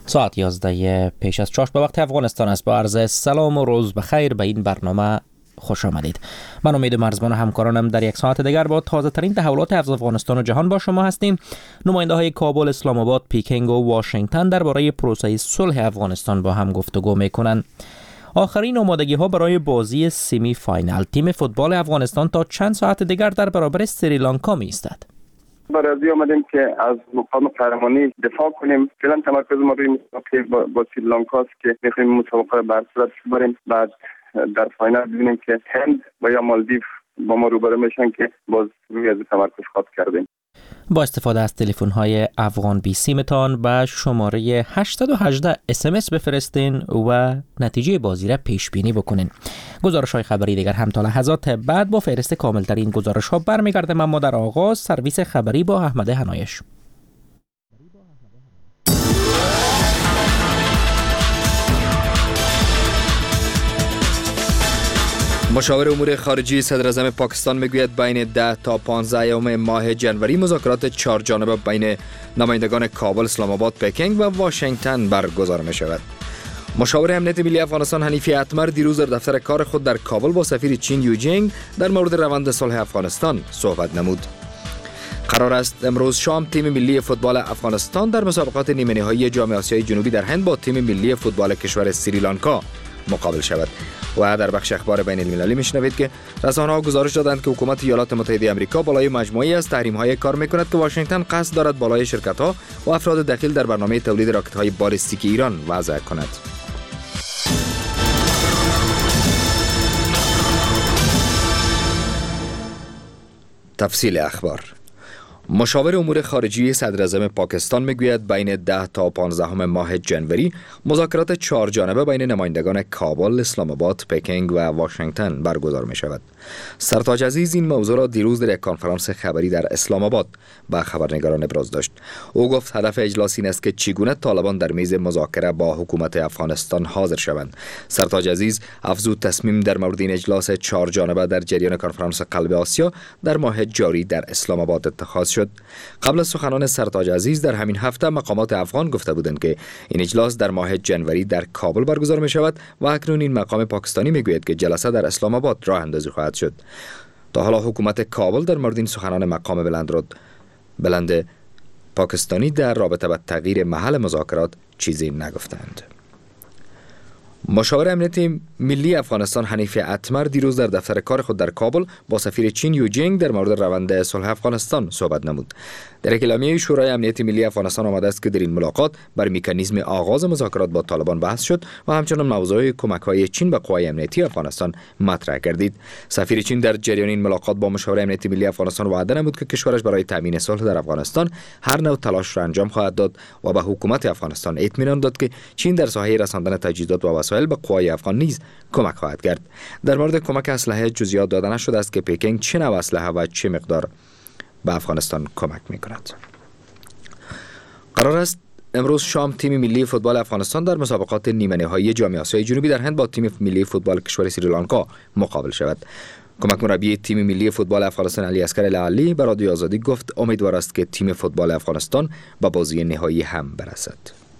ساعت 11 پیش از 4 به وقت افغانستان است. با عرض سلام و روز بخیر به این برنامه خوش آمدید. من امید مرزبان و همکارانم در یک ساعت دیگر با تازه ترین تحولات افغانستان و جهان با شما هستیم. نماینده های کابل، اسلام آباد، پیکنگ و واشنگتن درباره پروسه صلح افغانستان با هم گفتگو میکنند. آخرین آمادگی ها برای بازی سمی فاینال تیم فوتبال افغانستان تا چند ساعت دیگر در برابر سریلانکا می ایستد. برای آمدیم که از مقام قهرمانی دفاع کنیم. فعلا تمرکز ما روی مسابقه با سریلانکا است که می‌خوایم مسابقه بر صورت ببریم. بعد در فاینال ببینیم که هند و یا مالدیو با ما روبرو میشن که باز روی از تمرکز خاط کردیم. با استفاده از تلفن‌های افغان بی سیمتان به شماره 818 SMS بفرستین و نتیجه بازی را پیش بینی بکنین. گزارش‌های خبری دیگر هم تا لحظات بعد با فهرست کامل‌ترین گزارش‌ها برمیگردیم، اما در آغاز سرویس خبری با احمد هنایش. مشاور امور خارجه صدر اعظم پاکستان میگوید بین 10 تا 15 ماه جنوری مذاکرات 4 جانبه بین نمایندگان کابل، اسلام آباد، پکینگ و واشنگتن برگزار می شود. مشاور امنیت ملی افغانستان حنیفی اتمر دیروز در دفتر کار خود در کابل با سفیر چین یو جینگ در مورد روند صلح افغانستان صحبت نمود. قرار است امروز شام تیم ملی فوتبال افغانستان در مسابقات نیمه نهایی جام آسیای جنوبی در هند با تیم ملی فوتبال کشور سریلانکا مقابل شود. و در بخش اخبار بین المللی میشنوید که رسانه‌ها گزارش دادند که حکومت ایالات متحده آمریکا بالای مجموعه‌ای از تحریم‌های کار می‌کند که واشنگتن قصد دارد بالای شرکت‌ها و افراد دخیل در برنامه تولید راکت‌های بالستیک ایران وضع کند. تفصیل اخبار. مشاور امور خارجه صدر اعظم پاکستان میگوید بین 10 تا 15 ماه جنوری مذاکرات 4 جانبه بین نمایندگان کابل، اسلام آباد، پکینگ و واشنگتن برگزار می شود. سرتاج عزیز این موضوع را دیروز در یک کنفرانس خبری در اسلام آباد با خبرنگاران ابراز داشت. او گفت هدف اجلاس این است که چگونه طالبان در میز مذاکره با حکومت افغانستان حاضر شوند. سرتاج عزیز افزود تصمیم در مورد این اجلاس 4 جانبه در جریان کنفرانس قلب آسیا در ماه جاری در اسلام آباد اتخاذ شد. قبل از سخنان سرتاج عزیز در همین هفته مقامات افغان گفته بودند که این اجلاس در ماه جنوری در کابل برگزار می شود و اکنون این مقام پاکستانی می گوید که جلسه در اسلام آباد راه اندازی خواهد شد. تا حالا حکومت کابل در مورد این سخنان مقام بلند پاکستانی در رابطه با تغییر محل مذاکرات چیزی نگفتند. مشاور امنیت ملی افغانستان حنیفی اتمر دیروز در دفتر کار خود در کابل با سفیر چین یو جینگ در مورد روند صلح افغانستان صحبت نمود. در اعلامیه شورای امنیت ملی افغانستان آمده است که در این ملاقات بر مکانیزم آغاز مذاکرات با طالبان بحث شد و همچنین موضوع کمک‌های چین به قوای امنیتی افغانستان مطرح گردید. سفیر چین در جریان این ملاقات با مشاور امنیت ملی افغانستان وعده نمود که کشورش برای تامین صلح در افغانستان هر نوع تلاش را انجام خواهد داد و به حکومت افغانستان اطمینان داد که چین در ساحه رساندن تجهیزات و وسایل به قوای افغان نیز کمک خواهد کرد. در مورد کمک اسلحه جزئیات داده نشده است که پکینگ چه نوع اسلحه و چه مقدار به افغانستان کمک می‌کند. قرار است امروز شام تیم ملی فوتبال افغانستان در مسابقات نیمه نهایی جام آسیای جنوبی در هند با تیم ملی فوتبال کشور سریلانکا مقابل شود. کمک مربی تیم ملی فوتبال افغانستان علی اصغر لالی به رادیو آزادی گفت امیدوار است که تیم فوتبال افغانستان به بازی نهایی هم برسد.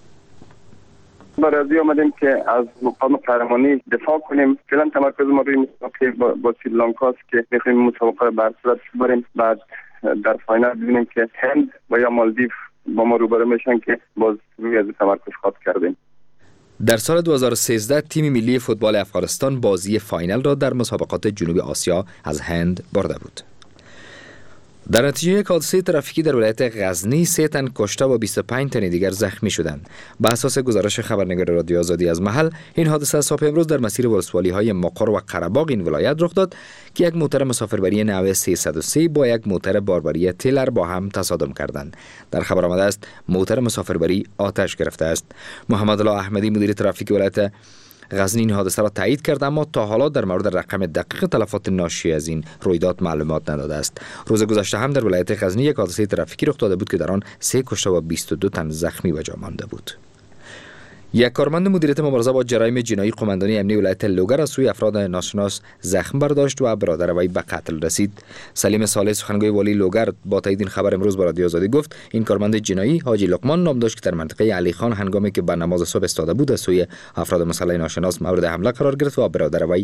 برای آمدیم که از مقام قهرمانی دفاع کنیم. فعلا تمرکز ما روی مسابقه با سریلانکا است که می‌خوایم مسابقه بر صورت ببریم. بعد در فاینال ببینیم که هند و یا مالدیو با ما روبرو میشن که باز روی از تمرکز خاط کردیم. در سال 2013 تیم ملی فوتبال افغانستان بازی فاینال را در مسابقات جنوب آسیا از هند برده بود. در نتیجه یک حادثه ترافیکی در ولایت غزنی 3 تن کشته و 25 تن دیگر زخمی شدند. به اساس گزارش خبرنگار رادیو آزادی از محل، این حادثه صبح امروز در مسیر ولسوالی‌های مقر و قره‌باغ این ولایت رخ داد که یک موتر مسافربری نو 303 با یک موتر باربری تیلر با هم تصادم کردند. در خبر آمده است موتر مسافربری آتش گرفته است. محمد الله احمدی مدیر ترافیک ولایت غزنی این حادثه را تایید کرد، اما تا حالا در مورد رقم دقیق تلفات ناشی از این رویداد معلومات نداده است. روز گذشته هم در ولایت غزنی یک حادثه ترافیکی رخ داده بود که در آن 3 کشته و 22 تن زخمی به جا مانده بود. یک کارمند مدیریت مبارزه با جرایم جنایی قماندانی امنیه ولایت لوگر از سوی افراد ناشناس زخم برداشت و برادر وی به قتل رسید. سلیم صالح سخنگوی والی لوگر با تایید این خبر امروز با رادیو آزادی گفت این کارمند جنایی حاجی لقمان نام داشت که در منطقه علی خان هنگامی که به نماز صبح ایستاده بود از سوی افراد مسلح ناشناس مورد حمله قرار گرفت و برادر وی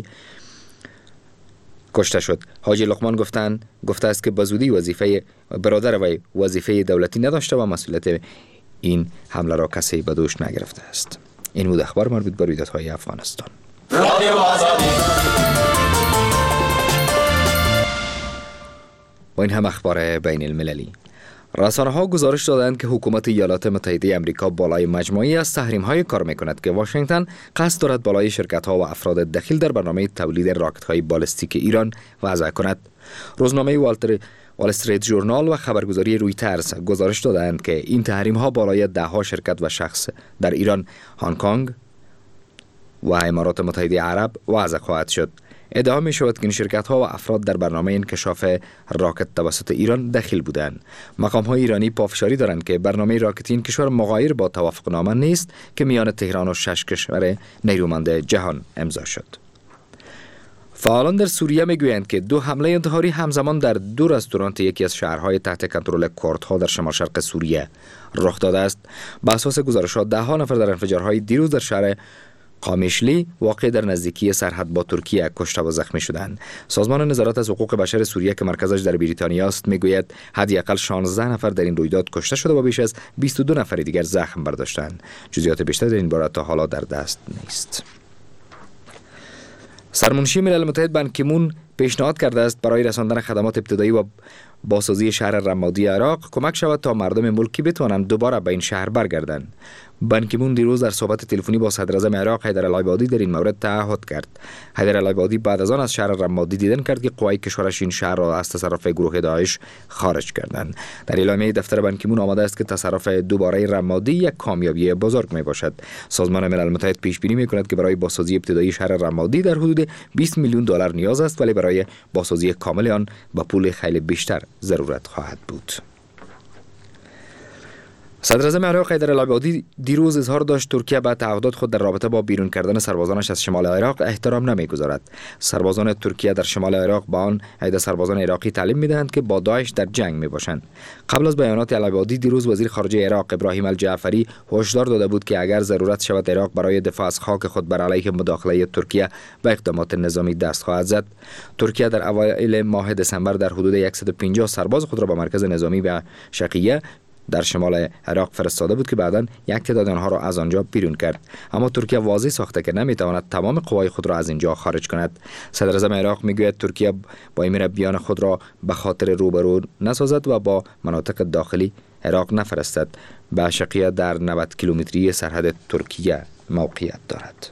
کشته شد. حاجی لقمان گفته است که به زودی برادر وی وظیفه دولتی نداشته و مسئولیت این حمله را کسی به دوش نگرفته است. این بود اخبار مربوط به رویدادهای افغانستان. و این هم اخبار بین المللی. رسانه‌ها گزارش دادند که حکومت ایالات متحده آمریکا بالای مجموعی از تحریم‌های کار می‌کند که واشنگتن قصد دارد بالای شرکت‌ها و افراد دخیل در برنامه تولید راکت‌های بالستیک ایران وضع کند. روزنامه وال استریت ژورنال و خبرگزاری رویترز گزارش دادند که این تحریم‌ها بالای 10 شرکت و شخص در ایران، هنگ کنگ و امارات متحده عرب وضع خواهد شد. ادعا می شود که این شرکت ها و افراد در برنامه انکشاف راکت توسط ایران دخیل بودند. مقام های ایرانی پافشاری دارند که برنامه راکتی این کشور مغایر با توافقنامه نیست که میان تهران و 6 کشور نیرومند جهان امضا شد. فعالان در سوریه میگویند که 2 حمله انتحاری همزمان در 2 رستوران یکی از شهرهای تحت کنترل کردها در شمال شرق سوریه رخ داده است. بر اساس گزارشات 10 نفر در انفجارهای دیروز در شهر قامیشلی واقع در نزدیکی سرحد با ترکیه کشته و زخمی شدند. سازمان نظارت از حقوق بشر سوریه که مرکزش در بریتانیا است میگوید حداقل 16 نفر در این رویداد کشته شده و بیش از 22 نفر دیگر زخم برداشتند. جزئیات بیشتر در این باره تا حالا در دست نیست. سرمنشی ملل متحد بان کی مون پیشنهاد کرده است برای رساندن خدمات ابتدایی و بازسازی شهر رمادی عراق کمک شود تا مردم ملکی بتوانند دوباره به این شهر برگردند. بان کی مون دیروز در صحبت تلفنی با صدر اعظم عراق حیدر العبادی در این مورد تعهد کرد. حیدر العبادی بعد از آن از شهر رمادی دیدن کرد که قوای کشورش این شهر را از تصرف گروه داعش خارج کردند. در اعلامیه دفتر بان کی مون آمده است که تصرف دوباره رمادی یک کامیابی بزرگ می باشد. سازمان ملل متحد پیش بینی می کند که برای بازسازی ابتدایی شهر رمادی در حدود 20 میلیون دلار نیاز است، ولی برای بازسازی کامل آن با پول خیلی بیشتر ضرورت خواهد بود. صدر اعظم عراق حیدر العبادی دیروز اظهار داشت ترکیه به تعهدات خود در رابطه با بیرون کردن سربازانش از شمال عراق احترام نمیگذارد. سربازان ترکیه در شمال عراق به آن عده سربازان عراقی تعلیم میدهند که با داعش در جنگ میباشند. قبل از بیانات العبادی دیروز وزیر خارجه عراق ابراهیم الجعفری هشدار داده بود که اگر ضرورت شود عراق برای دفاع از خاک خود بر علیه مداخله ترکیه به اقدامات نظامی دست خواهد زد. ترکیه در اوایل ماه دسامبر در حدود 150 سرباز خود را به مرکز نظامی و شقیه در شمال عراق فرستاده بود که بعداً یک تعداد آنها را از آنجا بیرون کرد. اما ترکیه واضح ساخته که نمیتواند تمام قوای خود را از اینجا خارج کند. صدر اعظم عراق میگوید ترکیه با این مربیان خود را به خاطر روبرو نسازد و با مناطق داخلی عراق نفرستد. به شقیه در 90 کیلومتری سرحد ترکیه موقعیت دارد.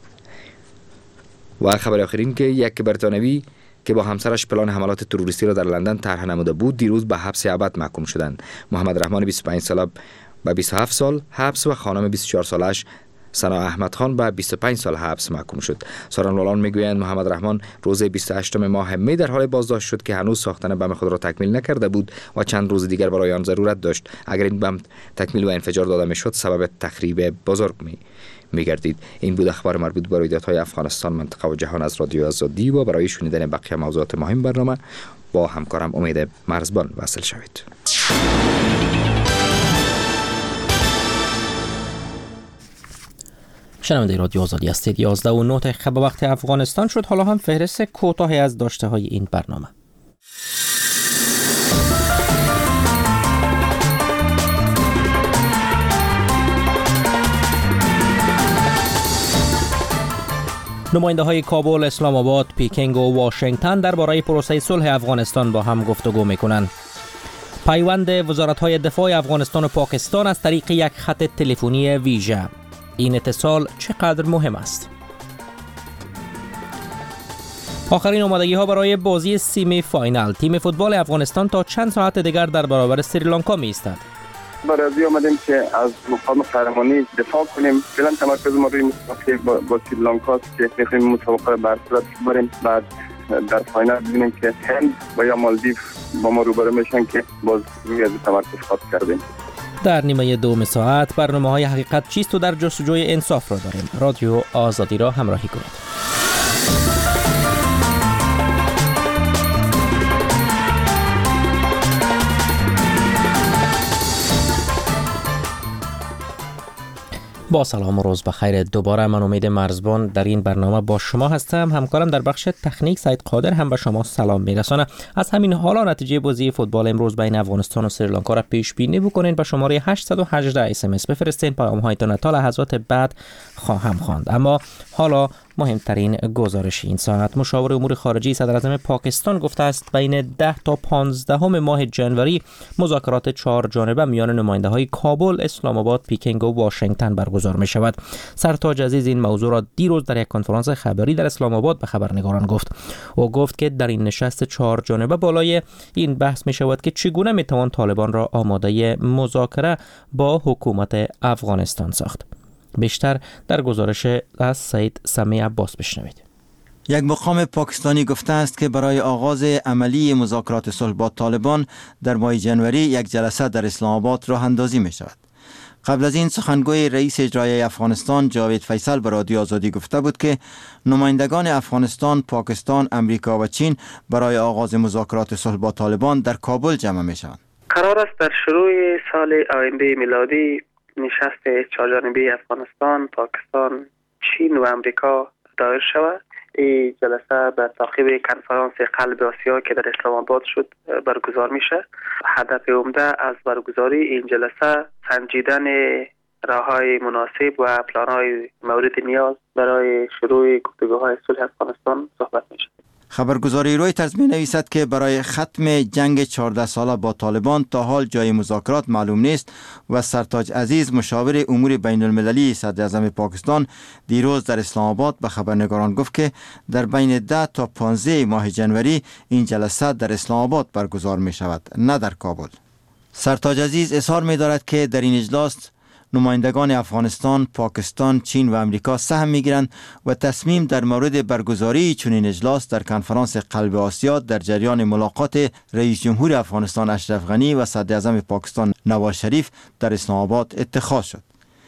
و خبر آخرین که یک بریتانوی که با همسرش پلان حملات تروریستی را در لندن طرح نموده بود دیروز به حبس ابد محکوم شدند. محمد رحمان 25 ساله به 27 سال حبس و خانم 24 سالش سنا احمد خان به 25 سال حبس محکوم شد. سخنرانان میگویند محمد رحمان روز 28 ماه می در حال بازداشت شد که هنوز ساختن بم خود را تکمیل نکرده بود و چند روز دیگر برای آن ضرورت داشت. اگر این بم تکمیل و انفجار داده میشد سبب تخریب بزرگ میگردید. این بود اخبار مربوط به رویدادهای افغانستان، منطقه و جهان از رادیو آزادی و برای شنیدن بقیه موضوعات مهم برنامه با همکارم امید مرزبان وصل شوید. شنونده رادیو آزادی هستید. 11:09 دقیقه به وقت افغانستان شد. حالا هم فهرست کوتاهی از داشته های این برنامه. نماینده های کابل، اسلام آباد، پیکنگ و واشنگتن درباره پروسه صلح افغانستان با هم گفتگو میکنند. پیوند وزارت‌های دفاع افغانستان و پاکستان از طریق یک خط تلفنی ویژه. این اتصال چقدر مهم است؟ آخرین آمادگی‌ها برای بازی سیمی فاینال. تیم فوتبال افغانستان تا چند ساعت دیگر در برابر سریلانکا می‌ایستد. برای آمدیم که از مقام قهرمانی دفاع کنیم. فعلا تمرکز ما روی مسابقه با سریلانکا است که می‌خوایم مسابقه را بر صورت ببریم. بعد در فاینال ببینیم که هند و یا مالدیو با ما روبرو میشن که باز روی از تمرکز خاص کردیم. در نیمه دوم ساعت برنامه‌های حقیقت چیست و در جستجوی انصاف را داریم. رادیو آزادی را همراهی کنید. با سلام و روز بخیر. دوباره من امید مرزبان در این برنامه با شما هستم. همکارم در بخش تکنیک سعید قادر هم به شما سلام میرسانه. از همین حالا نتیجه بازی فوتبال امروز بین افغانستان و سریلانکا را پیش بینی بکنین. به شماره 818 SMS بفرستین. پیام‌هایتان تا لحظات بعد خواهم خواند. اما حالا مهمترین گزارش این ساعت. مشاور امور خارجه صدر اعظم پاکستان گفته است بین 10 تا 15 ماه جنوری مذاکرات 4 جانبه میان نماینده‌های کابل، اسلام آباد، پیکنگ و واشنگتن برگزار می شود. سرتاج عزیز این موضوع را دیروز در یک کنفرانس خبری در اسلام آباد به خبرنگاران گفت. او گفت که در این نشست 4 جانبه بالای این بحث می شود که چگونه می توان طالبان را آماده مذاکره با حکومت افغانستان ساخت. بیشتر در گزارش از سید سمی عباس بشنوید. یک مقام پاکستانی گفته است که برای آغاز عملی مذاکرات صلح با طالبان در ماه جنوری یک جلسه در اسلام آباد راه اندازی می شود. قبل از این سخنگوی رئیس اجرایی افغانستان جاوید فیصل به رادیو آزادی گفته بود که نمایندگان افغانستان، پاکستان، امریکا و چین برای آغاز مذاکرات صلح با طالبان در کابل جمع می شوند. قرار است در شروع سال آینده میلادی نشست 4 جانبه افغانستان، پاکستان، چین و امریکا دایر شود. این جلسه به تعقیب کنفرانس قلب آسیا که در اسلام آباد شد برگزار میشه. هدف عمده از برگزاری این جلسه سنجیدن راه‌های مناسب و پلان‌های مورد نیاز برای شروع گفتگوهای صلح افغانستان صحبت میشه. خبرگزاری رویترز می نویسد که برای ختم جنگ 14 ساله با طالبان تا حال جای مذاکرات معلوم نیست و سرتاج عزیز مشاور امور بین المللی صدر اعظم پاکستان دیروز در اسلام آباد به خبرنگاران گفت که در بین 10 تا 15 ماه جنوری این جلسه در اسلام آباد برگزار می شود، نه در کابل. سرتاج عزیز اظهار می دارد که در این اجلاس نمایندگان افغانستان، پاکستان، چین و امریکا سهم میگیرند و تصمیم در مورد برگزاری چنین اجلاس در کنفرانس قلب آسیا در جریان ملاقات رئیس جمهور افغانستان اشرف غنی و صدر اعظم پاکستان نواز شریف در اسلام آباد اتخاذ شد.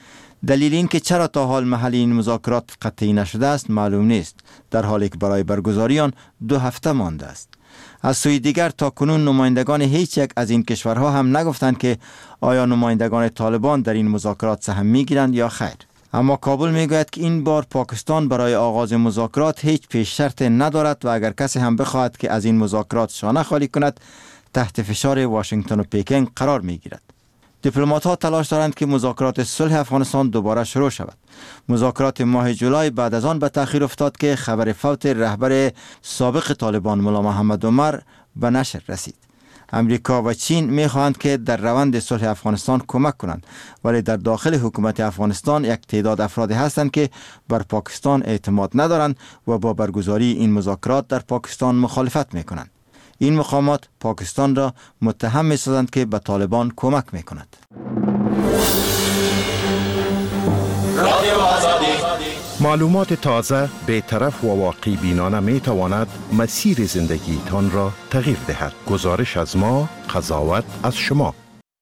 دلیل این که چرا تا حال محل این مذاکرات قطعی نشده است معلوم نیست، در حالی که برای برگزاری آن 2 هفته مانده است. از سوی دیگر تا کنون نمایندگان هیچ یک از این کشورها هم نگفتند که آیا نمایندگان طالبان در این مذاکرات سهم میگیرند یا خیر. اما کابل میگوید که این بار پاکستان برای آغاز مذاکرات هیچ پیش شرط ندارد و اگر کسی هم بخواهد که از این مذاکرات شانه خالی کند تحت فشار واشنگتن و پیکنگ قرار میگیرد. دیپلمات‌ها تلاش دارند که مذاکرات صلح افغانستان دوباره شروع شود. مذاکرات ماه جولای بعد از آن به تأخیر افتاد که خبر فوت رهبر سابق طالبان ملا محمد عمر به نشر رسید. امریکا و چین می‌خواهند که در روند صلح افغانستان کمک کنند، ولی در داخل حکومت افغانستان یک تعداد افرادی هستند که بر پاکستان اعتماد ندارند و با برگزاری این مذاکرات در پاکستان مخالفت می‌کنند. این مقامات پاکستان را متهم می‌سازند که به طالبان کمک می‌کند. معلومات تازه، بی‌طرف و واقعی بینانه می‌تواند مسیر زندگیتان را تغییر دهد. گزارش از ما، قضاوت از شما.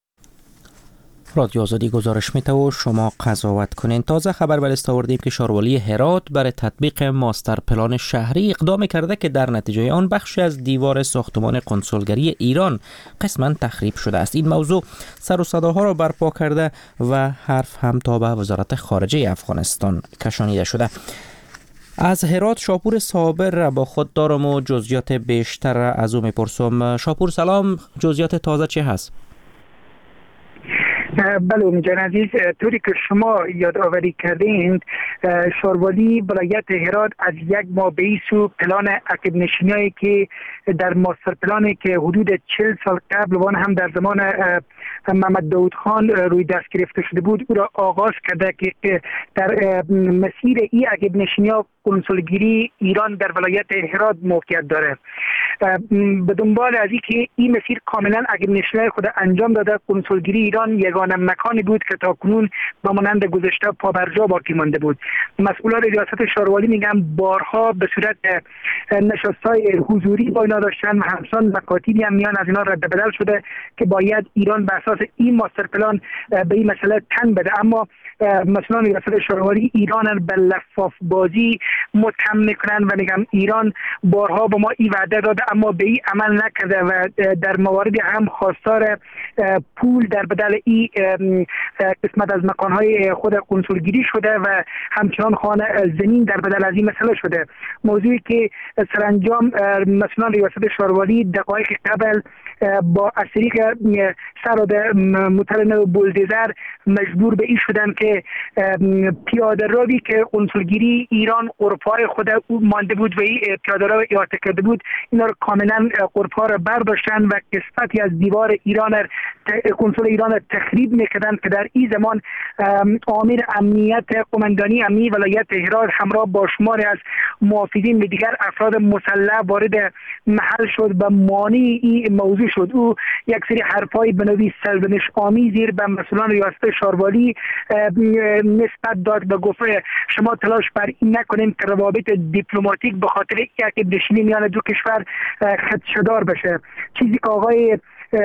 رادیو آزادی گزارش می‌ده و شما قضاوت کنین. تازه خبر به دست آوردیم که شاروالی هرات برای تطبیق ماستر پلان شهری اقدام کرده که در نتیجه آن بخشی از دیوار ساختمان کنسولگری ایران قسماً تخریب شده است. این موضوع سر و صداها را برپا کرده و حرف هم تا به وزارت خارجه افغانستان کشانیده شده. از هرات شاپور صابر را با خود دارم و جزئیات بیشتر از او میپرسم. شاپور سلام، جزئیات تازه چه هست؟ بله امیدوارم عزیز، طوری که شما یادآوری کردین شاروالی ولایت هرات از یک ماه به سو پلان عقب نشینی که در ماستر پلانی که حدود 40 سال قبل وان هم در زمان محمد داود خان روی دست گرفته شده بود او را آغاز کرده که در مسیر این عقب نشینی کنسولگری ایران در ولایت هرات موقعیت داره. به دنبال از اینکه این مسیر کاملا عقب نشینی خود انجام داده، کنسولگری ایران یگانه فلان مکانی بود که تا کنون با مانند گذشته پابرجا باقی مانده بود. مسئولان ریاست شاروالی میگن بارها به صورت نشست‌های حضوری با اینا داشتن و همچنان مکاتیبی هم میان از اینا رد بدل شده که باید ایران به اساس این ماستر پلان به این مسئله تن بده، اما مسئولان ریاست شاروالی ایران به لفاف بازی متهم میکنن و میگن ایران بارها به ما این وعده داده اما به این عمل نکرده و در مواردی هم خواستار پول در بدل این قسمت از مکانهای خود کنسولگیری شده و همچنان خانه زمین در بدل از این مسئله شده. موضوعی که سرانجام مسئولان ریاست شاروالی دقایق قبل با از طریق سراد مترن بولدزر مجبور به این شدن که پیاده روی که کنسولگیری ایران قرفای خود مانده بود و این پیاده رو احاطه کرده بود، اینا رو کاملا قرفا رو برداشتن و قسمتی از دیوار ایران کنسول ایران تخریب میکردن که در این زمان امیر امنیت قماندانی امنی ولایت هرات همراه با شماری از محافظین و دیگر افراد مسلح وارد محل شد و مانع این موضوع شد. او یک سری حرفای به نوعی سرزنش آمیزی به مسئولان ریاست شاروالی نسبت داد و گفت شما تلاش بر این نکنیم که روابط دیپلماتیک به خاطر یک نشینی میان دو کشور خدشه‌دار بشه. چیزی که آقای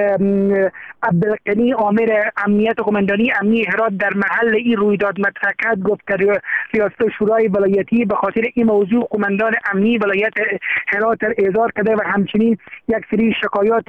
عبدالقنی امیر امنیت قماندانی امنی هرات در محل این رویداد مطرح کرد، گفت که ریاست شورای ولایتی به خاطر این موضوع قماندان امنی ولایت هرات اعزار کرده و همچنین یک سری شکایات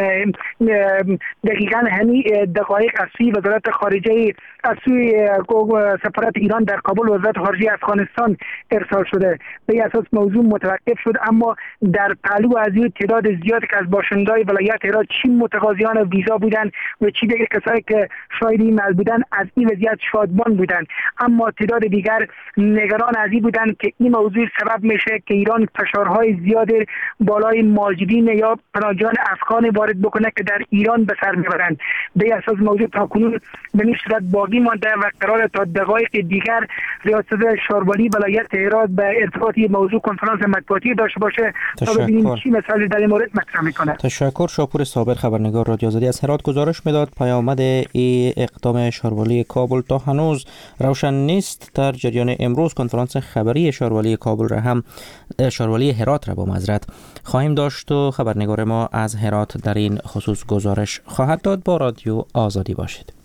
دقیقاً همین دقایق از سوی وزارت خارجه از سوی سفارت ایران در کابل وزارت خارجه افغانستان ارسال شده. به اساس موضوع متوقف شد، اما در پهلو از این تعداد زیادی که از باشندگان ولایت هرات چی متقاضیان ویزا بودن و چی دیگر کسایی که شاهد این عمل بودن از این وضعیت شادمان بودن، اما تعداد دیگر نگران از این بودن که این موضوع سبب میشه که ایران فشارهای زیاد بالای مهاجرین یا پناهجویان افغان وارد بکنه که در ایران به سر میبرند. به اساس موضوع تاکنون به این صورت باقی مانده و قرار تا دقایق دیگر ریاست شاروالی ولایت هرات به ارتباط موضوع کنفرانس مطبوعاتی داشته باشه تا ببینیم چی مسائل در این مورد مطرح میکنه. تشکر. شاپور صابر خبرنگار رادیو آزادی از هرات گزارش میداد. پیامد این اقدام شاروالی کابل تا هنوز روشن نیست. در جریان امروز کنفرانس خبری شاروالی کابل را هم شاروالی هرات را با معذرت خواهیم داشت و خبرنگار ما از هرات در این خصوص گزارش خواهد داد. با رادیو آزادی باشید.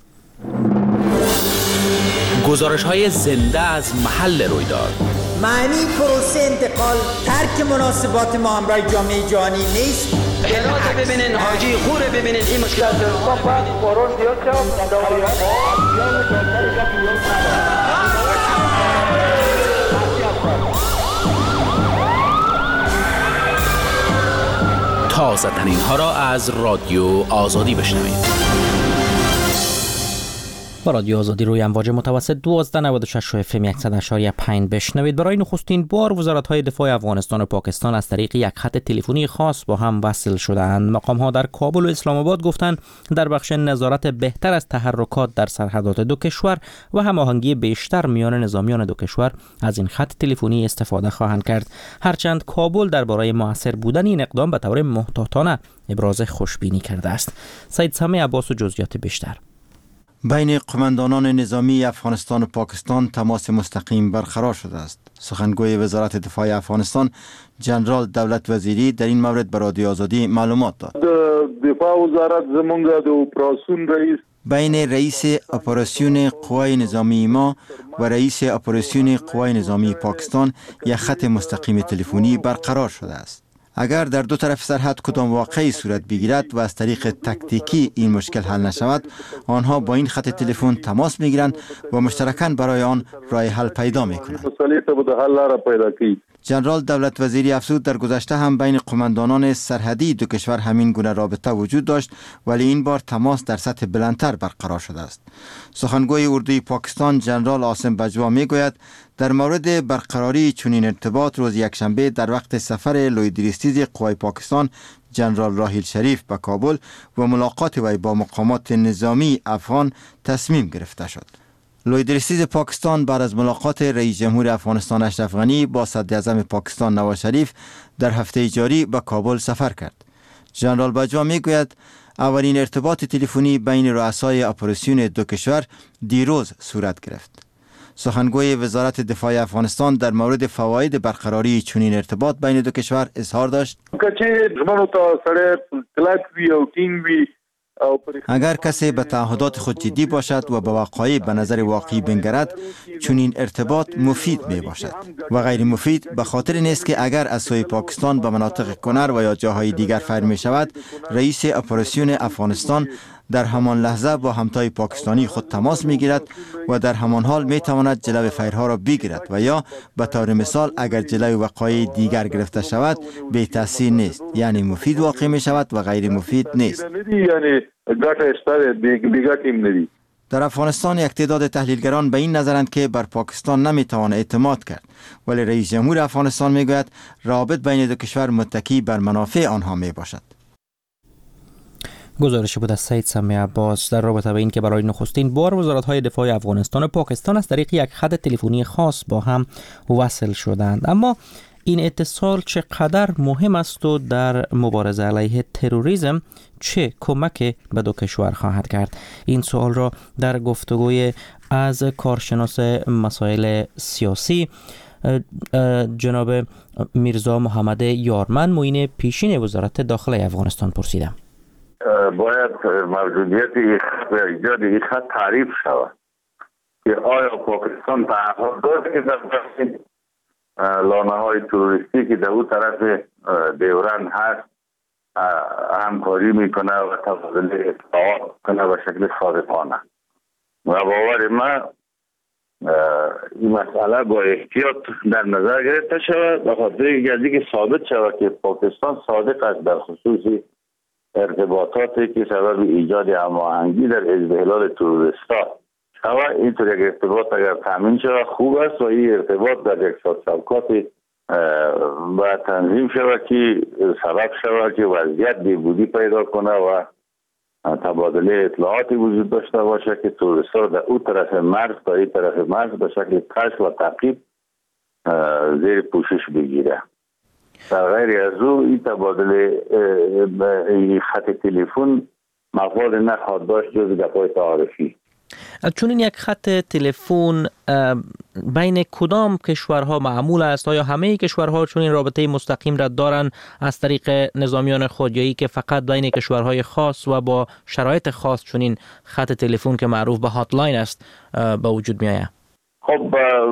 گزارش‌های زنده از محل رویداد. معنی پروسه انتقال ترک مناسبات ما همراه جامعه جهانی نیست. هرات ببینین، حاجی خوره ببینین، این مشکلات تازه ترین ها را از رادیو آزادی بشنوید. با رادیو آزادی روی امواج متوسط 1296 FM 100.5 بشنوید. برای نخستین بار وزارت‌های دفاع افغانستان و پاکستان از طریق یک خط تلفنی خاص با هم وصل شدند. مقام‌ها در کابل و اسلام آباد گفتند در بخش نظارت بهتر از تحرکات در سرحدات دو کشور و هماهنگی بیشتر میان نظامیان دو کشور از این خط تلفنی استفاده خواهند کرد. هرچند کابل درباره مؤثر بودن این اقدام به طور محتاطانه ابراز خوشبینی کرده است. سید سامی عباس و جزئیات بیشتر. بین قماندانان نظامی افغانستان و پاکستان تماس مستقیم برقرار شده است. سخنگوی وزارت دفاع افغانستان جنرال دولت وزیری در این مورد به رادیو آزادی معلومات داد. دفاع وزارت زمونږ د اپراسیون رئیس بین رئیس اپراسیون قوای نظامی ما و رئیس اپراسیون قوای نظامی پاکستان یک خط مستقیم تلفنی برقرار شده است. اگر در دو طرف سرحد کدام واقعی صورت بگیرد و از طریق تکتیکی این مشکل حل نشود، آنها با این خط تلفن تماس میگیرند و مشترکاً برای آن راه حل پیدا میکنند. جنرال دولت وزیری افزود در گذشته هم بین قماندانان سرحدی دو کشور همین گونه رابطه وجود داشت، ولی این بار تماس در سطح بلندتر برقرار شده است. سخنگوی اردوی پاکستان جنرال عاصم بجوا میگوید در مورد برقراری چنین ارتباط روز یکشنبه در وقت سفر لویدریستیز قوای پاکستان جنرال راحیل شریف به کابل و ملاقات وی با مقامات نظامی افغان تصمیم گرفته شد. لویدریستیز پاکستان بعد از ملاقات رئیس جمهور افغانستان اشرف غنی با صدر اعظم پاکستان نواز شریف در هفته جاری به کابل سفر کرد. جنرال بجوا میگوید اولین ارتباط تلفنی بین رؤسای اپوزیسیون دو کشور دیروز صورت گرفت. سخنگوی وزارت دفاع افغانستان در مورد فواید برقراری چنین ارتباط بین دو کشور اظهار داشت: اگر کسی به تعهدات خود جدی باشد و به وقایع به نظر واقعی بنگرد، چنین ارتباط مفید می باشد و غیر مفید به خاطر نیست که اگر از سوی پاکستان به مناطق کنر و یا جاهای دیگر فر می شود، رئیس اپوزیسیون افغانستان در همان لحظه با همتای پاکستانی خود تماس می گیرد و در همان حال می تواند جلوی فیرها را بگیرد و یا به طور مثال اگر جلوی وقایع دیگر گرفته شود بی تاثیر نیست، یعنی مفید واقع می شود و غیر مفید نیست. در افغانستان یک تعداد تحلیلگران به این نظرند که بر پاکستان نمی توان اعتماد کرد، ولی رئیس جمهور افغانستان می گوید روابط بین دو کشور متکی بر منافع آنها می باشد. گزارش بود از سید سمی عباس در رابطه با این که برای نخستین بار وزارت‌های دفاع افغانستان و پاکستان از طریق یک خط تلفنی خاص با هم وصل شدند. اما این اتصال چقدر مهم است و در مبارزه علیه تروریسم چه کمک به دو کشور خواهد کرد؟ این سوال را در گفتگوی از کارشناس مسائل سیاسی جناب میرزا محمد یارمن معین پیشین وزارت داخله افغانستان پرسیدم. باید موجودیت ایجاد این خط تعریف شود که آیا پاکستان تعهد دارد که در لانه های تروریستی که در اون طرف دیورند هست همکاری میکنه و تبادل اطلاعات کنه به شکل صادقانه. و باور ما این مسئله با احتیاط در نظر گرفته شود به خاطر اینکه ثابت شود که پاکستان صادق است در خصوص ارتباطاتی که سبب ایجاد هماهنگی در ازدحلال تروریستا شود. اینطور یک ارتباط اگر تامین شود خوب است و این ارتباط در یک شبکاتی باید تنظیم شود که سبب شود که وضعیت بهبودی پیدا کنه و تبادله اطلاعاتی وجود داشته باشه که تروریستا در اون طرف مرز تا این طرف مرز به شکل کشف و تعقیب زیر پوشش بگیره. در غیر از او این تبادله این خط تلفن مفاد نخواهد داشت جز گپ‌های تعارفی. چون این یک خط تلفن بین کدام کشورها معمول است؟ آیا همه کشورها چون این رابطه مستقیم را دارند از طریق نظامیان خود یا ای که فقط بین کشورهای خاص و با شرایط خاص چون این خط تلفن که معروف به هاتلاین است به وجود می آید؟ خب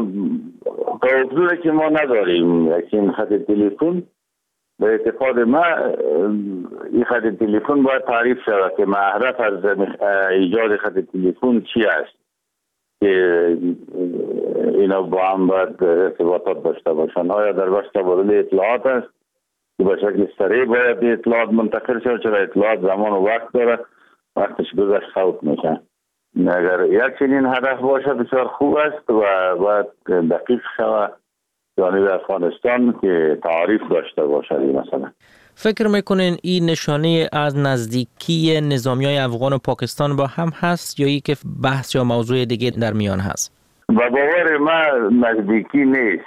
توضیحی که ما نداریم این خط تلفن به اعتقاد ما این خط تلفن باید تعریف شود که معرف از ایجاد خط تلفن چی است که اینا با هم باید ارتباطات داشته باشند. آیا در بخش تبادل اطلاعات است که به شکل سریع باید اطلاعات منتقل شود چرا اطلاعات زمان و وقت داره وقتش گذشت فوت میشن. اگر یک چنین هدف باشه بسیار خوب است و باید دقیق شود جانب افغانستان که تعریف داشته باشد. مثلا فکر میکنین این نشانه از نزدیکی نظامیای افغان و پاکستان با هم هست یا ای که بحث یا موضوع دیگه در میان هست؟ و باور ما نزدیکی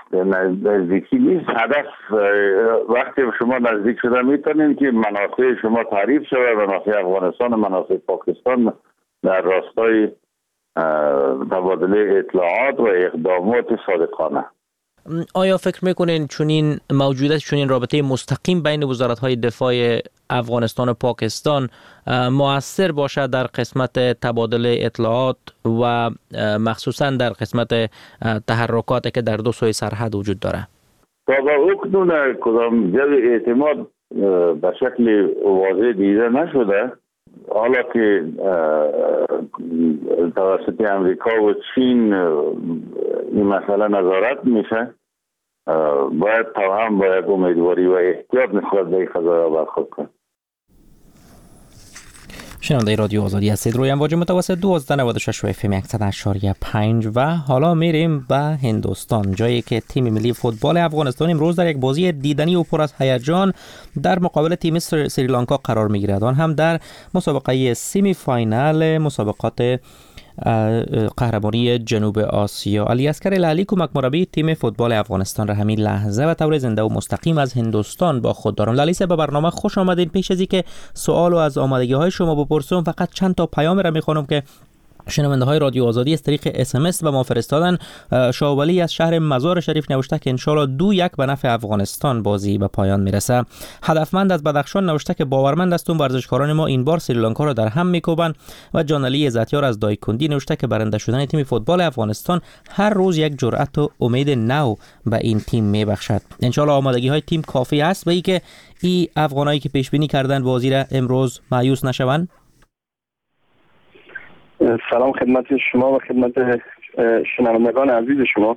نیست. هدف وقتی شما نزدیک شده میتونین که منافع شما تعریف شود، منافع افغانستان و منافع پاکستان در راستای تبادل اطلاعات و اقدامات صادقانه. آیا فکر میکنین چونین موجودیت چونین رابطه مستقیم بین وزارت‌های دفاع افغانستان و پاکستان مؤثر باشد در قسمت تبادل اطلاعات و مخصوصا در قسمت تحرکاتی که در دو سوی سرحد وجود داره؟ تا به اکنون کدام جو اعتماد به شکل واضح دیده نشده. حالا که توسط امریکا و چین این مسئله نظارت میشه باید هم باید امیدواری و احتیاط نسبت به این قضایا برخورد کنیم. شنونده رادیو آزادی هستید روی امواج متوسط 1296 و FM 100.5 و حالا میریم به هندوستان، جایی که تیم ملی فوتبال افغانستان امروز در یک بازی دیدنی و پر از هیجان در مقابل تیم سریلانکا قرار میگیرد، آن هم در مسابقه سمی فاینال مسابقات قهرمانی جنوب آسیا. علی اصغر لعلی کمک مربی تیم فوتبال افغانستان را همین لحظه و طور زنده و مستقیم از هندوستان با خود دارم. لعلی به برنامه خوش آمدین. پیش از اینکه سوال از آمادگی های شما بپرسم فقط چند تا پیام را میخوانم که شنونده های رادیو آزادی از طریق SMS به ما فرستادن. شاولی از شهر مزار شریف نوشته که انشالله 2-1 به نفع افغانستان بازی به پایان میرسه. هدفمند از بدخشان نوشته که باورمند هستم ورزشکاران ما این بار سریلانکا را در هم میکوبند. و جانعلی عزتیار از دایکندی نوشته که برنده شدن تیم فوتبال افغانستان هر روز یک جرأت و امید نو به این تیم میبخشد. انشالله آمادگی های تیم کافی است به اینکه این افغانایی که پیش بینی کردن بازی را امروز مایوس نشوند. سلام خدمت شما و خدمت شنوندگان عزیز شما.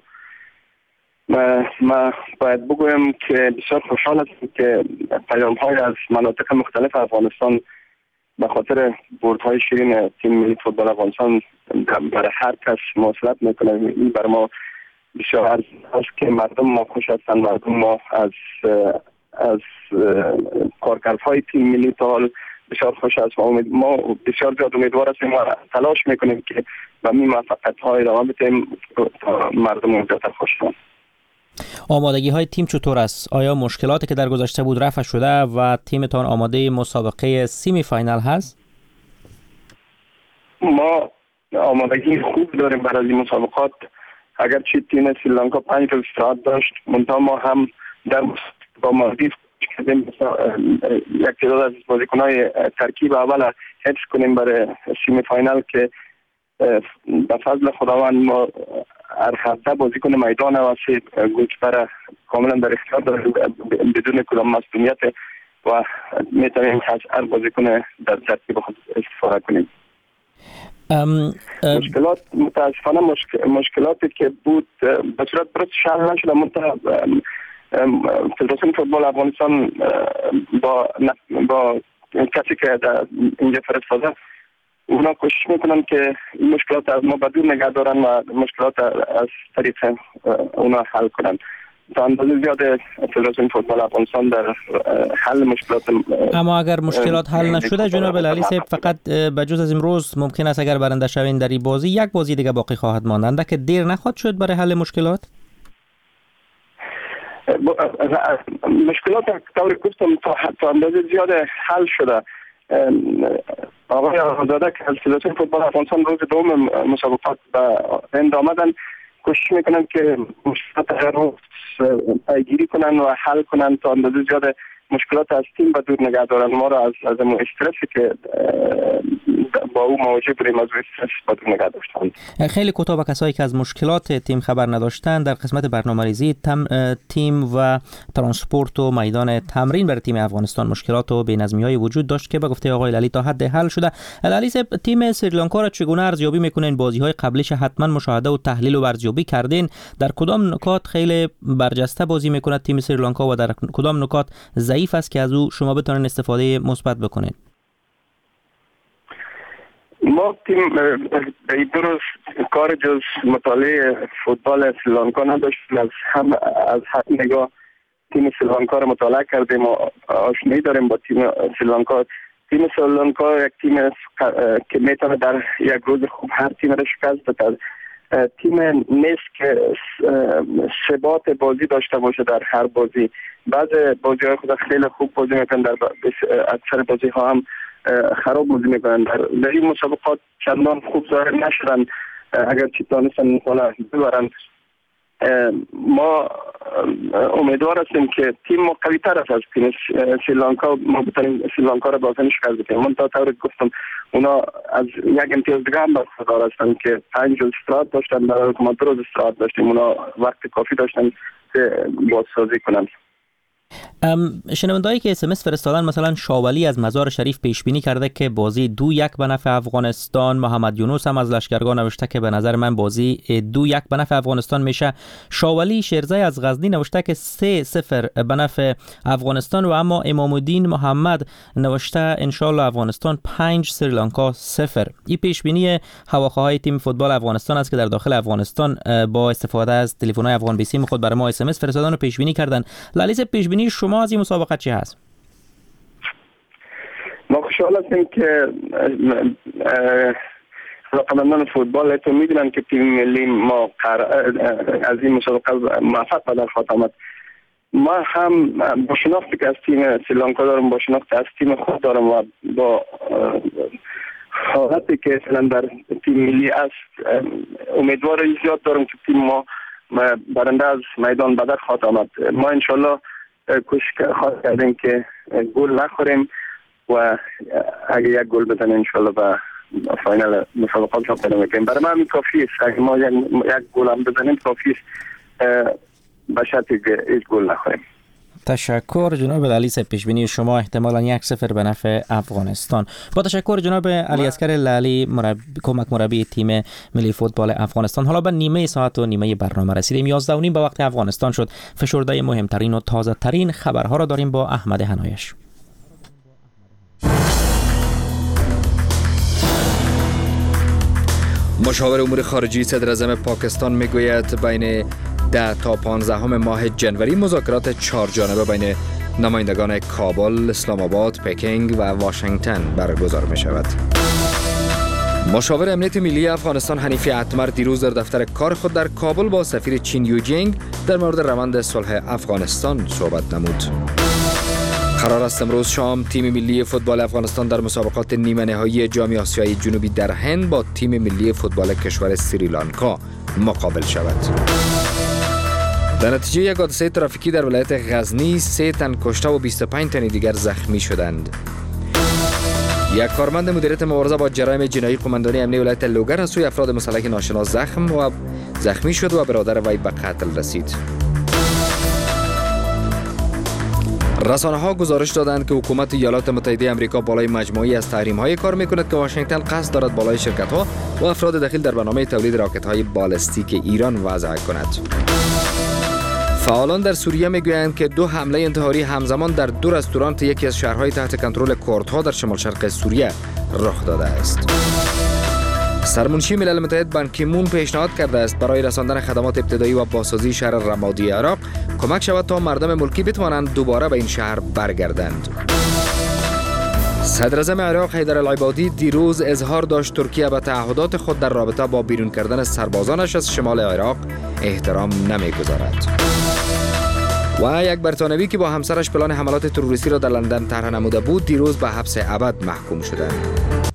ما باید بگویم که بسیار خوشحال هستم که پیام‌های از مناطق مختلف افغانستان به خاطر بردهای شیرین تیم ملی فوتبال افغانستان برای هر کس موصلت میکنه. این برای ما بسیار ارزنده است که مردم ما خوش هستند. مردم ما از کارکردهای تیم ملی تا حال بسیار خوش است. ما بسیار زیاد امیدوار هستیم و تلاش میکنیم که به این موفقیت‌های ادامه بدیم تا مردم زیادتر خوش شوند. آمادگی های تیم چطور است؟ آیا مشکلاتی که در گذشته بود رفع شده و تیمتان آماده مسابقه سیمی فاینال هست؟ ما آمادگی خوب داریم برای این مسابقات. اگرچه تیم سریلانکا 5 روز استراحت داشت، منتها ما هم در با مالدیو یک تعداد از بازیکن‌های ترکیب اول حفظ کنیم برای سیمی فاینال که به فضل خداوند ما هر هفته بازیکن میدان و گوشبر کاملا در اختیار داریم بدون کدام مسئولیت و میتونیم از هر بازیکن در ترکیب خود استفاده کنیم. مشکلات متاسفانه مشکلاتی که بود به صورت درست حل نشده. فدراسیون فوتبال افغانستان با کسی که اینجا فرستاده اونا کوشش میکنن که این مشکلات از ما بدون نگه دارن و مشکلات از طریق اونا حل کنن. تا اندازه زیاد فدراسیون فوتبال افغانستان در حل مشکلات. اما اگر مشکلات حل نشده جناب لعلی صاحب، فقط بجز از امروز ممکن است اگر برنده شوین در این بازی یک بازی دیگه باقی خواهد ماند که دیر نخواهد شد برای حل مشکلات؟ مشکلات طور گفتم تا اندازه زیاد حل شده. آقای آزاده که از فدراسیون فوتبال افغانستان روز دوم مسابقات به هند آمدن کوشش میکنن که مشکلات رو پیگیری کنن و حل کنن تا اندازه زیاد مشکلات از تیم به دور نگه دارن. ما را از استرسی که با او مواجه بودیم از استرس به دور نگه داشتن. خیلی کوتاه به کسایی که از مشکلات تیم خبر نداشتن، در قسمت برنامه‌ریزی تیم و ترانسپورت و میدان تمرین برای تیم افغانستان مشکلات و بی‌نظمی‌های وجود داشت که به گفته آقای لعلی تا حد حل شده. لعلی صاحب، تیم سریلانکا را چگونه ارزیابی میکنین؟ بازی‌های قبلیش حتما مشاهده و تحلیل و ارزیابی کردین. در کدام نکات خیلی برجسته بازی میکنه تیم سریلانکا و در کدام نکات ضعیف است که از او شما بتونین استفاده مثبت بکنین؟ ما تیم در درست کار جز مطالعه فوتبال سریلانکا نداشتیم. از هر نگاه تیم سریلانکا را مطالعه کردیم و آشنایی داریم با تیم سریلانکا. تیم سریلانکا یک تیم که میتونه در یک روز خوب هر تیم را شکست بده. تیم نیست که ثبات بازی داشته باشه در هر بازی. بعض بازی‌های خود خیلی خوب بازی میکنن، در اکثر بازی‌ها هم خراب بازی میکنن. در این مسابقات چندان خوب ظاهر نشدن اگر چی دانستن میکنن ببرن. ما امیدوار هستیم که تیم ما قوی تر است از تیم سریلانکا. ما بتونیم سریلانکا را با شکست بدیم. من تا طور گفتم اونا از یک امتیاز دیگه هم برخوردار هستن که 5 روز استراحت داشتن، برای ما 2 روز استراحت داشتیم. اونا وقت کافی داشتن که بازسازی کنن. شنوندهایی که SMS فرستادن، مثلا شاولی از مزار شریف پیش بینی کرده که بازی 2-1 به نفع افغانستان. محمد یونس هم از لشکرگاه نوشته که به نظر من بازی 2-1 به نفع افغانستان میشه. شاولی شیرزای از غزنی نوشته که 3-0 به نفع افغانستان و اما امام الدین محمد نوشته انشالله افغانستان 5 سریلانکا 0. این پیش بینی هواخواهای تیم فوتبال افغانستان است که در داخل افغانستان با استفاده از تلفن‌های افغان بیسی خود برای ما SMS فرستادن و پیش بینی کردن. لعلی پیش بینی شما از این مسابقه چی هست؟ ما خوشحال هستیم که علاقه‌مندان فوتبال تو میدونن که تیم ملی ما از این مسابقه موفق به در خواهد آمد. ما هم با شناختی که از تیم سریلانکا دارم، با شناخت از تیم خود دارم و با حالتی که اصلا در تیم ملی است امیدواری زیاد دارم که تیم ما برنده از میدان به در خواهد آمد. ما انشالله کوشش خواهد کردیم که گل نخوریم و اگه یک گل بزنیم انشالله به فاینال مسابقات را پیدا میکنیم. برای من کافی است، اگه ما یک گل هم بزنیم کافی است به شرطی که هیچ گل نخوریم. تشکر جناب علی صاحب. پیشبینی شما احتمالاً 1-0 به نفع افغانستان. با تشکر جناب علی اصغر لالی کمک مربی تیم ملی فوتبال افغانستان. حالا به نیمه ساعت و نیمه برنامه رسیدیم. 11:30 به وقت افغانستان شد. فشرده مهمترین و تازه ترین خبرها را داریم با احمد حنایش. مشاور امور خارجی صدر اعظم پاکستان میگوید بین 10 تا 15 ماه جنوری مذاکرات 4 جانبه بین نمایندگان کابل، اسلام آباد، پکینگ و واشنگتن برگزار می شود. مشاور امنیت ملی افغانستان حنیفی اتمر دیروز در دفتر کار خود در کابل با سفیر چین یو جینگ در مورد روند صلح افغانستان صحبت نمود. قرار است امروز شام تیم ملی فوتبال افغانستان در مسابقات نیمه نهایی جام آسیای جنوبی در هند با تیم ملی فوتبال کشور سریلانکا مقابل شود. در نتیجه یک حادثه ترافیکی در ولایت غزنی 3 تن کشته و 25 تن دیگر زخمی شدند. یک کارمند مدیریت مبارزه با جرایم جنایی قماندانی امنیه ولایت لوگر از سوی افراد مسلح ناشناس زخمی شد و برادر وی به قتل رسید. رسانه ها گزارش دادند که حکومت ایالات متحده آمریکا بالای مجموعی از تحریم های کار میکند که واشنگتن قصد دارد بالای شرکت ها و افراد دخیل در برنامه تولید راکت های بالستیک ایران وضع کند. فعالان در سوریه میگویند که 2 حمله انتحاری همزمان در 2 رستوران یکی از شهرهای تحت کنترل کردها در شمال شرق سوریه رخ داده است. سرمنشی ملل متحد بان کی مون پیشنهاد کرده است برای رساندن خدمات ابتدایی و بازسازی شهر رمادی عراق کمک شود تا مردم ملکی بتوانند دوباره به این شهر برگردند. صدر اعظم عراق حیدر العبادی دیروز اظهار داشت ترکیه به تعهدات خود در رابطه با بیرون کردن سربازانش از شمال عراق احترام نمیگذارد. و یک بریتانوی که با همسرش پلان حملات تروریستی را در لندن طرح نموده بود دیروز به حبس ابد محکوم شدند.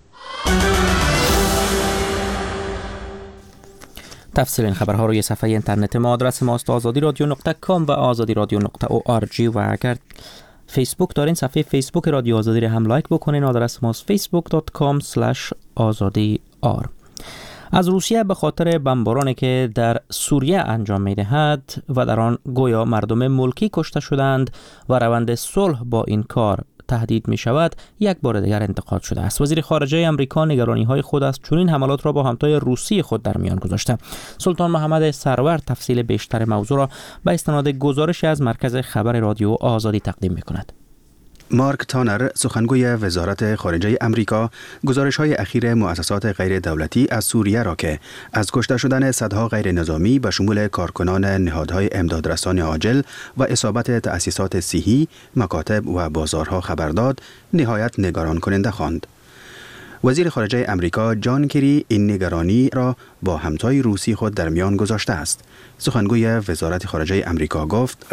تفصیل این خبرها روی صفحه اینترنت ما آدرس ماست azadiradio.com و azadiradio.org و اگر فیسبوک دارین صفحه فیسبوک رادیو آزادی را هم لایک بکنین. آدرس ماست facebook.com/azadiyar. از روسیه به خاطر بمبارانی که در سوریه انجام می‌دهد و در آن گویا مردم ملکی کشته شدند و روند صلح با این کار تهدید می شود یک بار دیگر انتقاد شده است. وزیر خارجه آمریکا نگرانی های خود از چنین حملات را با همتای روسی خود در میان گذاشته. سلطان محمد سرور تفصیل بیشتر موضوع را به استناد گزارشی از مرکز خبر رادیو آزادی تقدیم می کند. مارک تانر سخنگوی وزارت خارجه امریکا گزارش‌های اخیر مؤسسات غیر دولتی از سوریه را که از کشته شدن صدها غیر نظامی به شمول کارکنان نهادهای امدادرسان عاجل و اصابت تأسیسات صحی، مکاتب و بازارها خبر داد، نهایت نگران کننده خواند. وزیر خارجه امریکا جان کری این نگرانی را با همتای روسی خود در میان گذاشته است. سخنگوی وزارت خارجه امریکا گفت: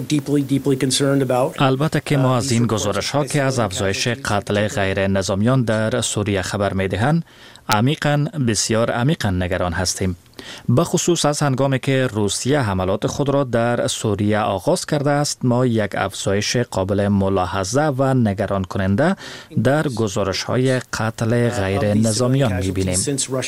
البته که ما از این گزارش‌ها که از افزایش قتل غیر نظامیان در سوریه خبر می‌دهند بسیار عمیقاً نگران هستیم. به خصوص از هنگامی که روسیه حملات خود را در سوریه آغاز کرده است، ما یک افزایش قابل ملاحظه و نگران کننده در گزارش‌های قتل غیر نظامیان می‌بینیم.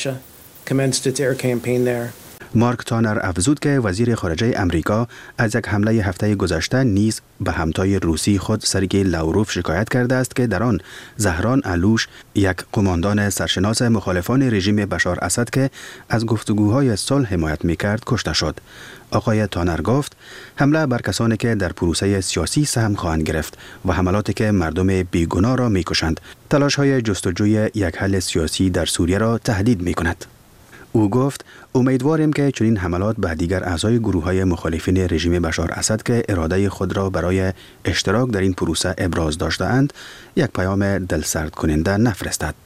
مارک تانر افزود که وزیر خارجه امریکا از یک حمله هفته گذشته نیز به همتای روسی خود سرگئی لاوروف شکایت کرده است که در آن زهران علوش، یک قماندان سرشناس مخالفان رژیم بشار اسد که از گفتگوهای صلح حمایت می‌کرد کشته شد. آقای تانر گفت حمله بر کسانی که در پروسه سیاسی سهم خواهند گرفت و حملاتی که مردم بیگناه را می‌کشند، تلاش‌های جستجوی یک حل سیاسی در سوریه را تهدید می‌کند. او گفت امیدواریم که چنین حملات به دیگر اعضای گروه‌های مخالفین رژیم بشار اسد که اراده خود را برای اشتراک در این پروسه ابراز داشته‌اند یک پیام دلسرد کننده نفرستد.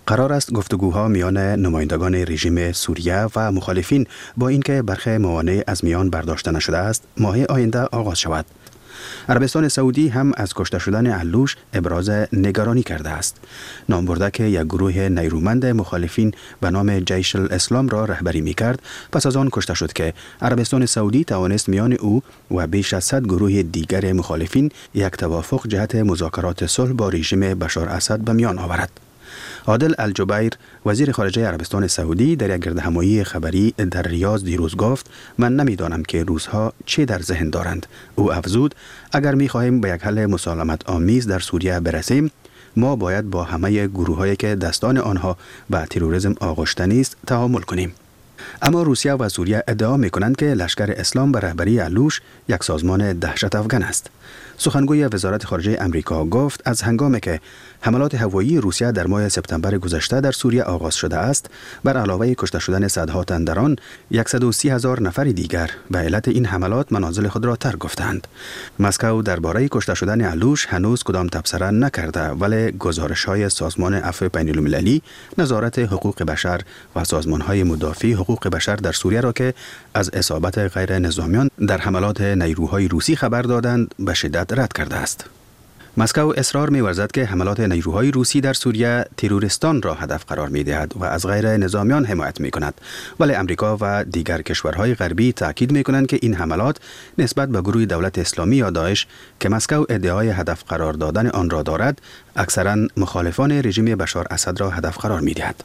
قرار است گفتگوها میان نمایندگان رژیم سوریه و مخالفین با اینکه برخی موانع از میان برداشته نشده است ماه آینده آغاز شود. عربستان سعودی هم از کشته شدن علوش ابراز نگرانی کرده است. نام برده که یک گروه نیرومند مخالفین به نام جیش الاسلام را رهبری می کرد پس از آن کشته شد که عربستان سعودی توانست میان او و بیش از 100 گروه دیگر مخالفین یک توافق جهت مذاکرات صلح با رژیم بشار اسد به میان آورد. عادل الجبیر وزیر خارجه عربستان سعودی در یک گردهمایی خبری در ریاض دیروز گفت من نمیدانم که روس‌ها چه در ذهن دارند. او افزود اگر می‌خواهیم به یک حل مسالمت آمیز در سوریه برسیم ما باید با همه گروه‌هایی که دستان آنها به تروریسم آغشته است تعامل کنیم. اما روسیه و سوریه ادعا می‌کنند که لشکر اسلام به رهبری علوش یک سازمان دهشت افکن است. سخنگوی وزارت خارجه امریکا گفت از هنگامی که حملات هوایی روسیه در ماه سپتامبر گذشته در سوریه آغاز شده است، بر علاوه کشته شدن صدها تن در آن 130,000 نفر دیگر به علت این حملات منازل خود را ترک گفتند. مسکو درباره کشته شدن علوش هنوز کدام تبصره نکرده، ولی گزارش‌های سازمان عفو بین‌المللی، نظارت حقوق بشر و سازمان‌های مدافع حقوق بشر در سوریه را که از اصابت غیر نظامیان در حملات نیروهای روسی خبر دادند به شدت رد کرده است. مسکو اصرار می‌ورزد که حملات نیروهای روسی در سوریه تروریستان را هدف قرار می‌دهد و از غیر نظامیان حمایت می‌کند، ولی امریکا و دیگر کشورهای غربی تاکید می‌کنند که این حملات نسبت به گروه دولت اسلامی یا داعش که مسکو ادعای هدف قرار دادن آن را دارد، اکثراً مخالفان رژیم بشار اسد را هدف قرار می‌دهد.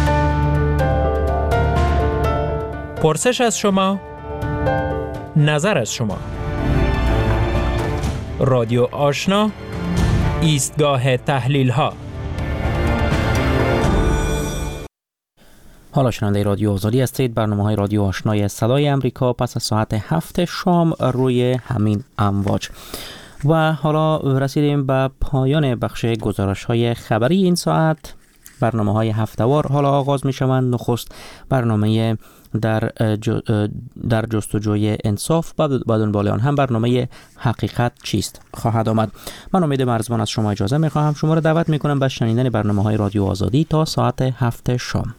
پرسش از شما، نظر از شما. رادیو آشنا، ایستگاه تحلیل ها. حالا شنونده رادیو آزادی هستید. برنامه رادیو آشنای صدای امریکا پس از ساعت 7 شام روی همین امواج. و حالا رسیدیم به پایان بخش گزارش های خبری این ساعت. برنامه های هفته‌وار حالا آغاز می شوند. نخست برنامه در جستجوی انصاف، با دنبال آن هم برنامه حقیقت چیست خواهد آمد. من امید مرزبان از شما اجازه می خواهم. شما را دعوت می کنم به شنیدن برنامه های رادیو آزادی تا ساعت 7 شام.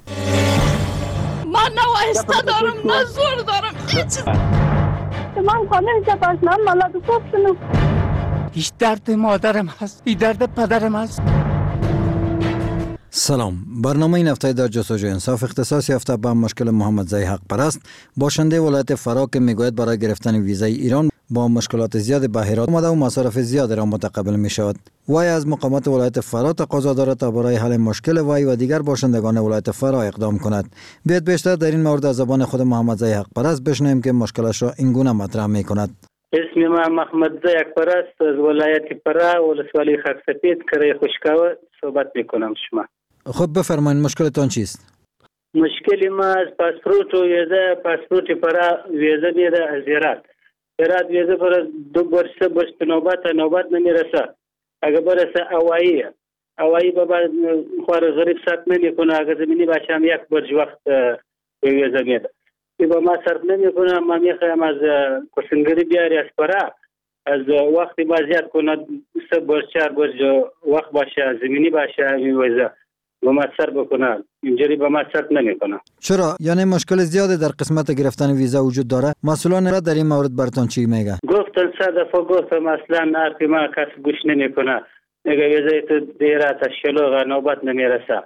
من نه آهسته دارم نه زور دارم. من خانه جباز من ملاد خوب شنو. هیچ درد مادرم هست، این درد پدرم هست. سلام. برنامه این هفته در جستجوی انصاف اختصاص یافته به مشکل محمد زی حق پرست، باشنده ولایت فرا که میگوید برای گرفتن ویزای ایران با مشکلات زیاد به هرات آمده و مصارف زیاد را متقبل می شود. وای از مقامات ولایت فرا تقاضا دارد تا برای حل مشکل وای و دیگر باشندگان ولایت فرا اقدام کند. بیاید بیشتر در این مورد از زبان خود محمد زی حق پرست بشنویم که مشکلش را این گونه مطرح می کند. اسم من محمد زی حق پرست از ولایت فرا ولسوالی خاکسپید کره خوشکاوه صحبت میکنم. شما خب بفرمایید مشکلتان چیست؟ مشکل ما از پاسپورت و ویزا، پاسپورت فرا ویزا میده از هرات ویزا پر 2 برسه به نوبت نمیرسه. اگه برسه اوایی بابا خوار غریب سات نمیکنه. اگه زمینی باشه هم 1 برج وقت ویزا میده. با ما صرف نمیکنه. ما میخوایم از کسنگری بیاری از فرا از وقتی ما زیاد کنه 3 برج 4 برج وقت باشه زمینی باشه ویزا با ما صرف بکنه. اینجوری با ما صرف نمیکنه. چرا؟ یعنی مشکل زیاده در قسمت گرفتن ویزا وجود داره؟ مسئولان را در این مورد براتون چی میگه؟ گفتن 100 دفعه گفتم اصلا حرف ما کس گوش نمیکنه. میگه ویزای تو دیره تا شلوغ نوبت نمیرسه.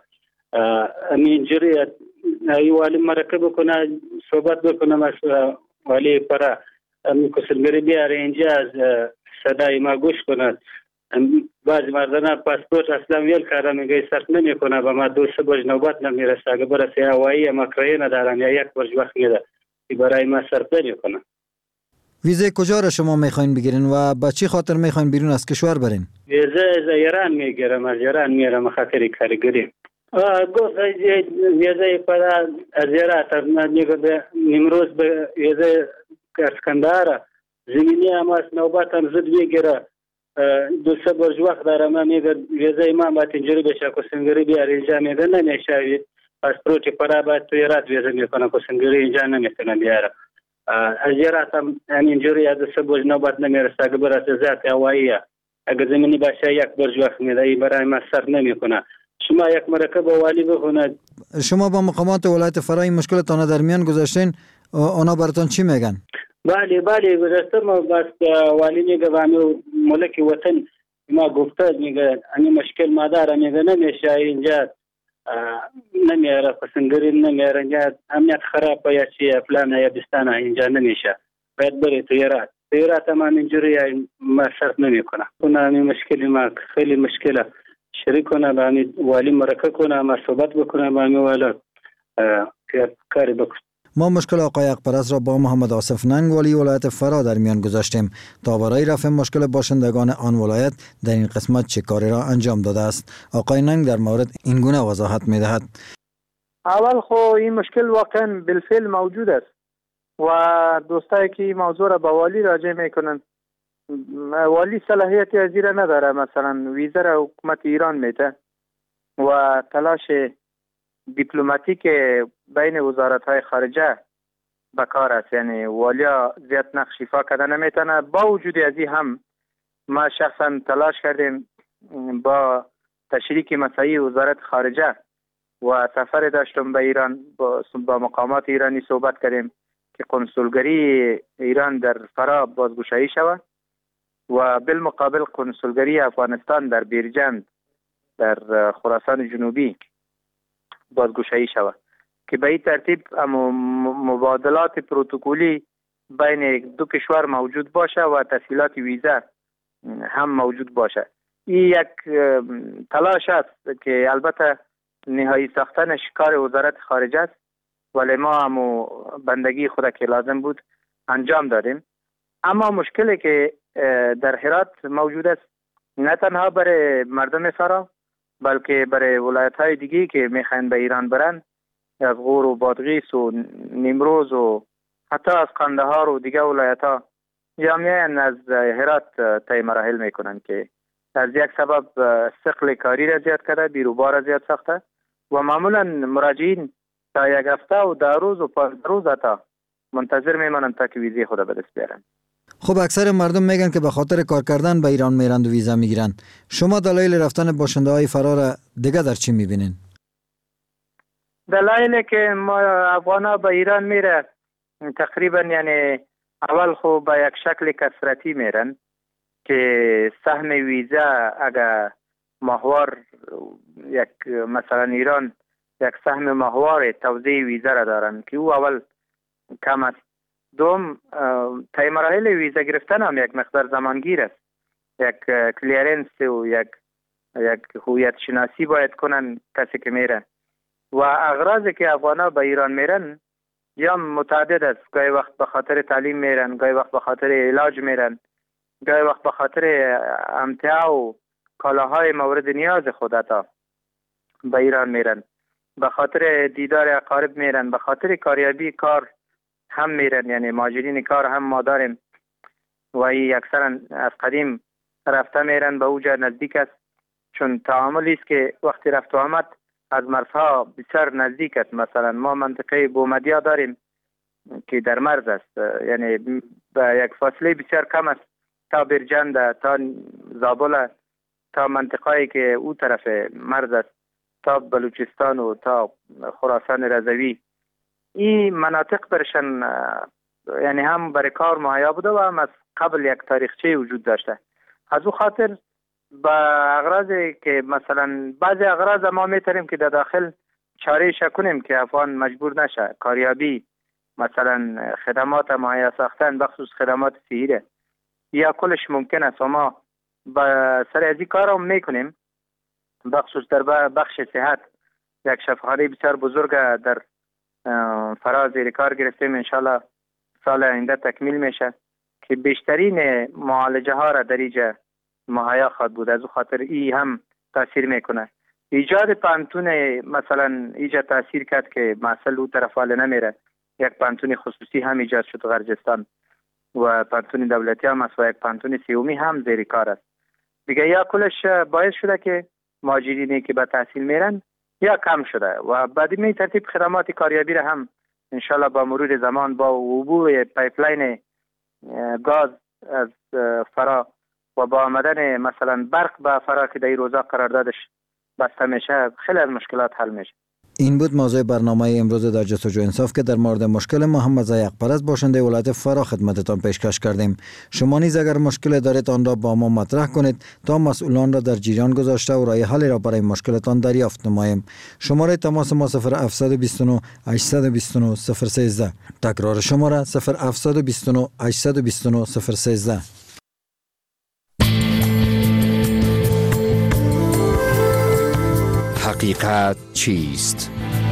اینجوری ای والی مرکب بکنه صحبت بکنم از والی فرا کسلگری بیاره اینجا از صدای ما گوش کنه. بعضی مردان پاسپورت اصلا ویل کاره میگه صرف نمیکنه و ما 2-3 برج نوبت نمیرسه. اگه برسه هوایی ما کرایه ندارن یا 1 برج وقت میده برای ما صرف نمیکنه. ویزای کجا را شما میخواین بگیرین و با چی خاطر میخواین بیرون از کشور برین؟ ویزا از ایران میگیرم، از ایران میرم خاطر کارگری. گفت ویزای فرا از ایران میگه امروز به ویزای اسکندر زمینی هم از نوبت هم زود میگیره. 2-3 برج وقت دارم. من میگه ویزای ما باید اینجوری بشه کسنگری بیار اینجا میگه نمیشه. پاسپورت فرا باید توی ایران ویزا میکنه کسنگری اینجا نمیتونه بیاره. از ایران هم اینجوری از 3 برج نوبت نمیرسه. اگه برسه ذات هوایی اگه زمینی باشه 1 برج وقت میده برای ما صرف نمیکنه. شما یک مرکه با والی بخوند. شما با مقامات ولایت فرا این مشکلتان در میان گذاشتین، اونا براتون چی میگن؟ بله گذاشته ما بس والی میگه وانو ملک وطن ما گفته میگه این مشکل ما داره، میگه نمیشه اینجا نمیاره پسندگری نمیاره اینجا امنیت خراب یا چی فلان یا بستانه اینجا نمیشه، باید بری تیارات ما اینجوری ما صرف نمیکنه. این مشکلی ما خیلی مشکله شریک کنه با والی مرکه کنه، ما صحبت بکنه با والا کاری بکنه. ما مشکل آقای حقپرست را با محمد آصف ننگ والی ولایت فرا در میان گذاشتیم تا برای رفع مشکل باشندگان آن ولایت در این قسمت چه کاری را انجام داده است. آقای ننگ در مورد این گونه وضاحت می‌دهد. اول خو این مشکل واقعا بالفعل موجود است و دوستایی که موضوع را با والی راجع میکنن، والی صلاحیت ازی را نداره. مثلا ویزا را حکومت ایران میده و تلاش دیپلماتیک بین وزارت‌های خارجه بکار است، یعنی والیا زیاد نقش ایفا کردن نمیتونه. با وجود ازی هم ما شخصا تلاش کردیم با تشریک مساعی وزارت خارجه و سفر داشتم به ایران، با مقامات ایرانی صحبت کردیم که کنسولگری ایران در فرا بازگشایی شود و بالمقابل کنسولگری افغانستان در بیرجند در خراسان جنوبی بازگشایی شود که به این ترتیب مبادلات پروتکلی بین دو کشور موجود باشه و تسهیلات ویزا هم موجود باشه. این یک تلاش است که البته نهایی ساختنش کار وزارت خارجه است، ولی ما هم بندگی خود که لازم بود انجام دادیم. اما مشکلی که در هرات موجود است نه تنها برای مردم فرا بلکه برای ولایت‌های دیگه که میخواین به ایران برن، از غور و بادغیس و نیمروز و حتی از قندهار و دیگه ولایت‌ها یا میان از هرات طی مراحل میکنن که از یک سبب ثقل کاری را زیاد کرده، بیروبار را زیاد ساخته و معمولا مراجعین تا یک هفته و 10 روز و 15 روز تا منتظر میمانند تا که ویزای خود به دست بیارن. خب اکثر مردم میگن که به خاطر کار کردن به ایران میرند و ویزا میگیرن. شما دلایل رفتن باشنده های فرا را دیگه در چی میبینین؟ دلایلی که ما افغانا به ایران میره تقریبا یعنی اول خو به یک شکل کثرتی میرن که سهم ویزا اگر ماهوار یک مثلا ایران یک سهم ماهوار توزیع ویزا را دارن که او اول کم است. دوم طی مراحل ویزا گرفتن هم یک مقدار زمانگیر است، یک کلیرنس و یک هویت شناسی باید کنن کسی که میره و اغراضی که افغانا به ایران میرن یا متعدد است. گاهی وقت به خاطر تعلیم میرن، گاهی وقت به خاطر علاج میرن، گاهی وقت به خاطر امتیاع و کالاهای مورد نیاز خودتا به ایران میرن، به خاطر دیدار اقارب میرن، به خاطر کاریابی کار هم میرن. یعنی ماجرین کار هم ما داریم و ای اکثرا از قدیم رفته میرن به اوجا نزدیک است، چون تعاملی است که وقتی رفت و آمد از مرزها بسیار نزدیک است. مثلا ما منطقه بومدیا داریم که در مرز است، یعنی به یک فاصله بسیار کم است تا برجند، تا زابل، تا منطقه‌ای که او طرف مرز است، تا بلوچستان و تا خراسان رضوی. این مناطق برشن یعنی هم برای کار مهیا بوده و هم از قبل یک تاریخچه وجود داشته. از او خاطر با اغراضی که مثلا بعضی اغراض ما میتونیم که در داخل چاره‌اش کنیم که افغان مجبور نشه، کاریابی مثلا خدمات مهیا ساختن بخصوص خدمات صحیه یا کلش ممکن است و ما با سر از این کار هم میکنیم. بخصوص در بخش صحت یک شفاخانه بسیار بزرگ در فرا زیر کار گرفتیم، انشالله سال آینده تکمیل میشه که بیشترین معالجه ها را در اینجا مهیا خواهد بود. از او خاطر ای هم تاثیر میکنه. ایجاد پانتون مثلا اینجا تاثیر کرد که محصل او طرف حال نمیره. یک پانتون خصوصی هم ایجاد شد غرجستان و پانتون دولتی هم است و یک پانتون سیومی هم زیر کار است. دیگه یا کلش باعث شده که مهاجرینی که به تحصیل میرن یا کم شده و بعد می ترتیب خدمات کاریابی را هم انشالله با مرور زمان با عبور پایپلاین گاز از فرا و با آمدن مثلا برق به فرا که در این روزا قراردادش بسته میشه خیلی از مشکلات حل میشه. این بود موضوع برنامه امروز در جستجو انصاف که در مورد مشکل محمد زی حقپرست باشنده ولایت فرا خدمتتان پیشکش کردیم. شما نیز اگر مشکل دارید آن را با ما مطرح کنید تا مسئولان را در جریان گذاشته و راه حل را برای مشکلتان دریافت نماییم. شماره تماس ما 0729 829 013. تکرار شماره 0729 829 013. حقیقت چیست؟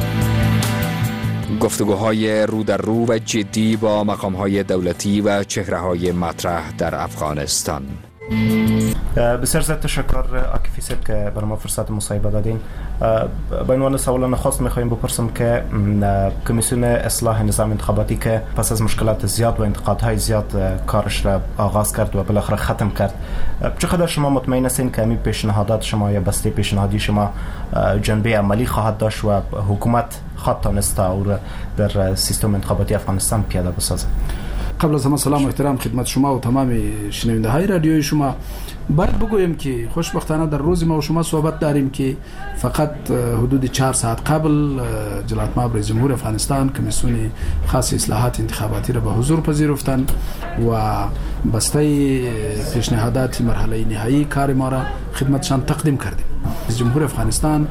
گفتگوهای رو در رو و جدی با مقامهای دولتی و چهره‌های مطرح در افغانستان. بسیار زیاد تشکر عاکفی صاحب که برای ما فرصت مصاحبه دادین. با عنوان سوال نخست می‌خوایم بپرسم که کمیسیون اصلاح نظام انتخاباتی که پس از مشکلات زیاد و انتقادهای زیاد کارش را آغاز کرد و بالاخره ختم کرد، چقدر شما مطمئن هستین که همین پیشنهادات شما یا بسته پیشنهادی شما جنبه عملی خواهد داشت و حکومت خواهد تانست او را در سیستم انتخاباتی افغانستان پیاده بسازه؟ قبل از همه سلام و احترام خدمت شما و تمام شنونده های رادیوی شما. باید بگویم که خوشبختانه در روز ما و شما صحبت داریم که فقط حدود 4 ساعت قبل جلالت مآب رئیس جمهور افغانستان کمیسیون خاص اصلاحات انتخاباتی را به حضور پذیرفتند و بسته پیشنهادات مرحله نهایی کار ما را خدمتشان تقدیم کردیم. رئیس جمهور افغانستان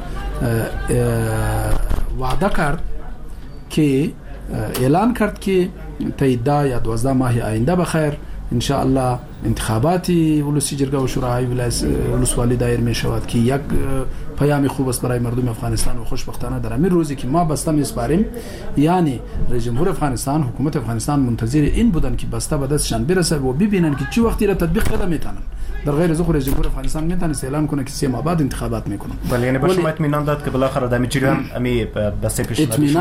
وعده کرد که اعلان کرد که تا 10 یا 12 ماه آینده بخیر ان شاء الله انتخابات ولسی جرگه و شورای ولسوالی دایر می شود که یک پیام خوب است برای مردم افغانستان و خوشبختانه در همین روزی که ما بسته میسپاریم، یعنی رئیس جمهور افغانستان، حکومت افغانستان منتظر این بودن که بسته به دستشان برسه و ببینن که چه وقتی را تطبیق کده میتونن. در غیر از رئیس جمهور افغانستان میتونه اعلان کنه که 3 ماه بعد انتخابات میکنن. ولی یعنی با شما اطمینان داد که بالاخره در جریان امی بسته پیشنهاد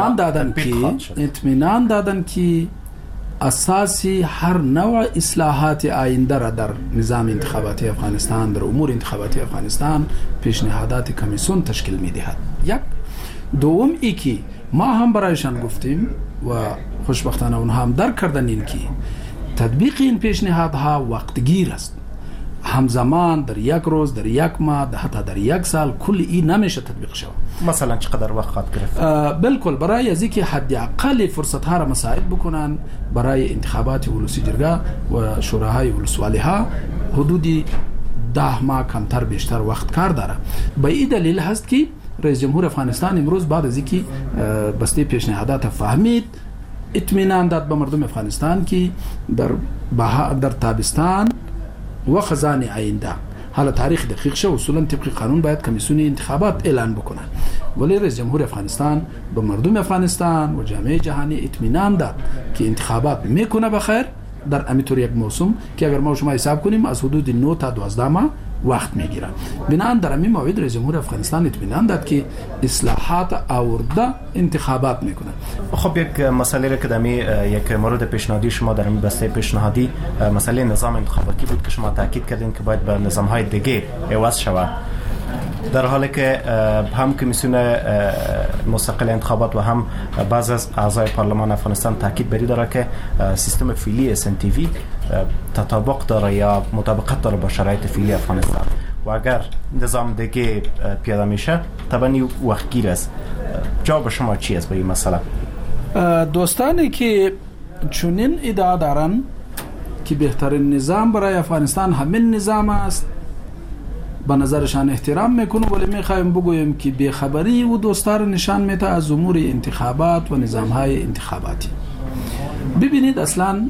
اطمینان دادن که اساسی هر نوع اصلاحات آینده را در نظام انتخاباتی افغانستان، در امور انتخاباتی افغانستان پیشنهادات کمیسیون تشکیل میدهد. یک دوم ای که ما هم برایشان گفتیم و خوشبختانه اونها هم درک کردن این که تطبیق این پیشنهادها وقتگیر است. همزمان در یک روز، در یک ماه، حتی در یک سال کل این نمیشه تطبیق شود. مثلا چقدر وقت خواهد گرفت؟ بالکل برای از اینکه حداقل فرصت ها را مساعد بکنن برای انتخابات ولسی جرگه و شوراهای ولسوالی ها حدود 10 ماه کمتر بیشتر وقت کار داره. به این دلیل هست که رئیس جمهور افغانستان امروز بعد از اینکه بسته پیشنهادات فهمید اطمینان داد به مردم افغانستان که در تابستان و خزان آینده حالا تاریخ دقیق شه اصولا طبق قانون باید کمیسیون انتخابات اعلان بکنن، ولی رئیس جمهور افغانستان به مردم افغانستان و جامعه جهانی اطمینان داد که انتخابات میکنه بخیر در امیتور یک موسم که اگر ما شما حساب کنیم از حدود 9 تا 12 ماه وقت میگیره. بنابراین در همین موعد رئیس جمهور افغانستان اطمینان داد که اصلاحات آورده انتخابات میکنه. خب یک مسئله را که دمی یک مورد پیشنهادی شما در این بسته پیشنهادی مسئله نظام انتخاباتی بود که شما تاکید کردین که باید به نظام‌های دیگه عوض شود، در حالی که هم کمیسیون مستقل انتخابات و هم بعض از اعضای پارلمان افغانستان تاکید بری داره که سیستم فعلی SNTV تطابق داره یا مطابقت داره با شرایط فعلی افغانستان و اگر نظام دیگه پیاده میشه طبعا وقتگیر است. جواب شما چی است به این مسئله؟ دوستانی که چنین ادعا دارن که بهترین نظام برای افغانستان همین نظام است به نظرشان احترام میکنم، ولی میخوایم بگویم که بیخبری و دوستار نشان میده از امور انتخابات و نظامهای انتخاباتی. ببینید اصلا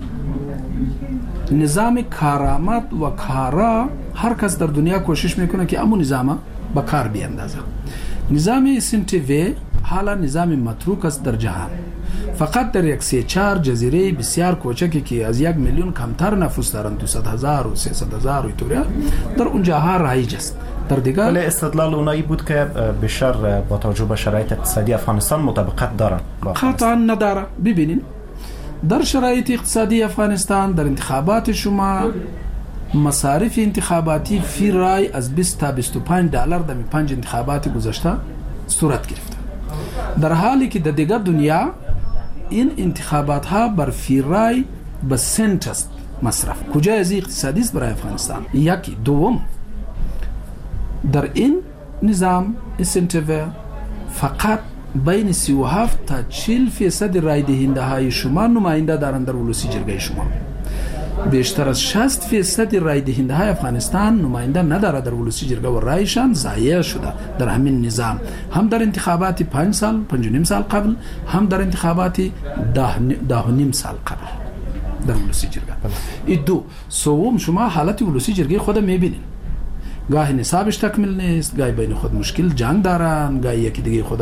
نظام کارآمد و کارا هر کس در دنیا کوشش میکنه که امو نظام به کار بیاندازه. نظام SNTV حالا نظام متروک است در جهان، فقط در 1-4 جزیره بسیار کوچکی که از 1 میلیون کمتر نفوس دارند 200,000 و 300,000 ایتوریا در اونجاها رایج است. در دیگر ولی استدلال اونایی بود که بشر با توجه به شرایط اقتصادی افغانستان مطابقت دارن. قطعا نداره. ببینید در شرایط اقتصادی افغانستان در انتخابات شما مصارف انتخاباتی فی رای از 20 تا 25 دلار در 5 انتخابات گذشته صورت گرفته، در حالی که در دیگر دنیا این انتخابات ها بر فی رای به سنت است مصرف. کجا از اقتصادی است برای افغانستان؟ یکی. دوم در این نظام اسنتیو فقط بین 37 تا 40% رای دهنده های شما نماینده دارند در ولوسی جرگه شما. بیشتر از 60% رای دهنده های افغانستان نماینده نداره در ولوسی جرگه و رایشان ضایع شده در همین نظام، هم در انتخابات 5 سال 5.5 سال قبل، هم در انتخابات 10.5 سال قبل در ولوسی جرگه. این دو سوم شما حالت ولوسی جرگه خود میبینین، گاهی نصابش تکمیل نیست، گاهی بین خود مشکل جنگ دارن، گاهی یکی دیگه خود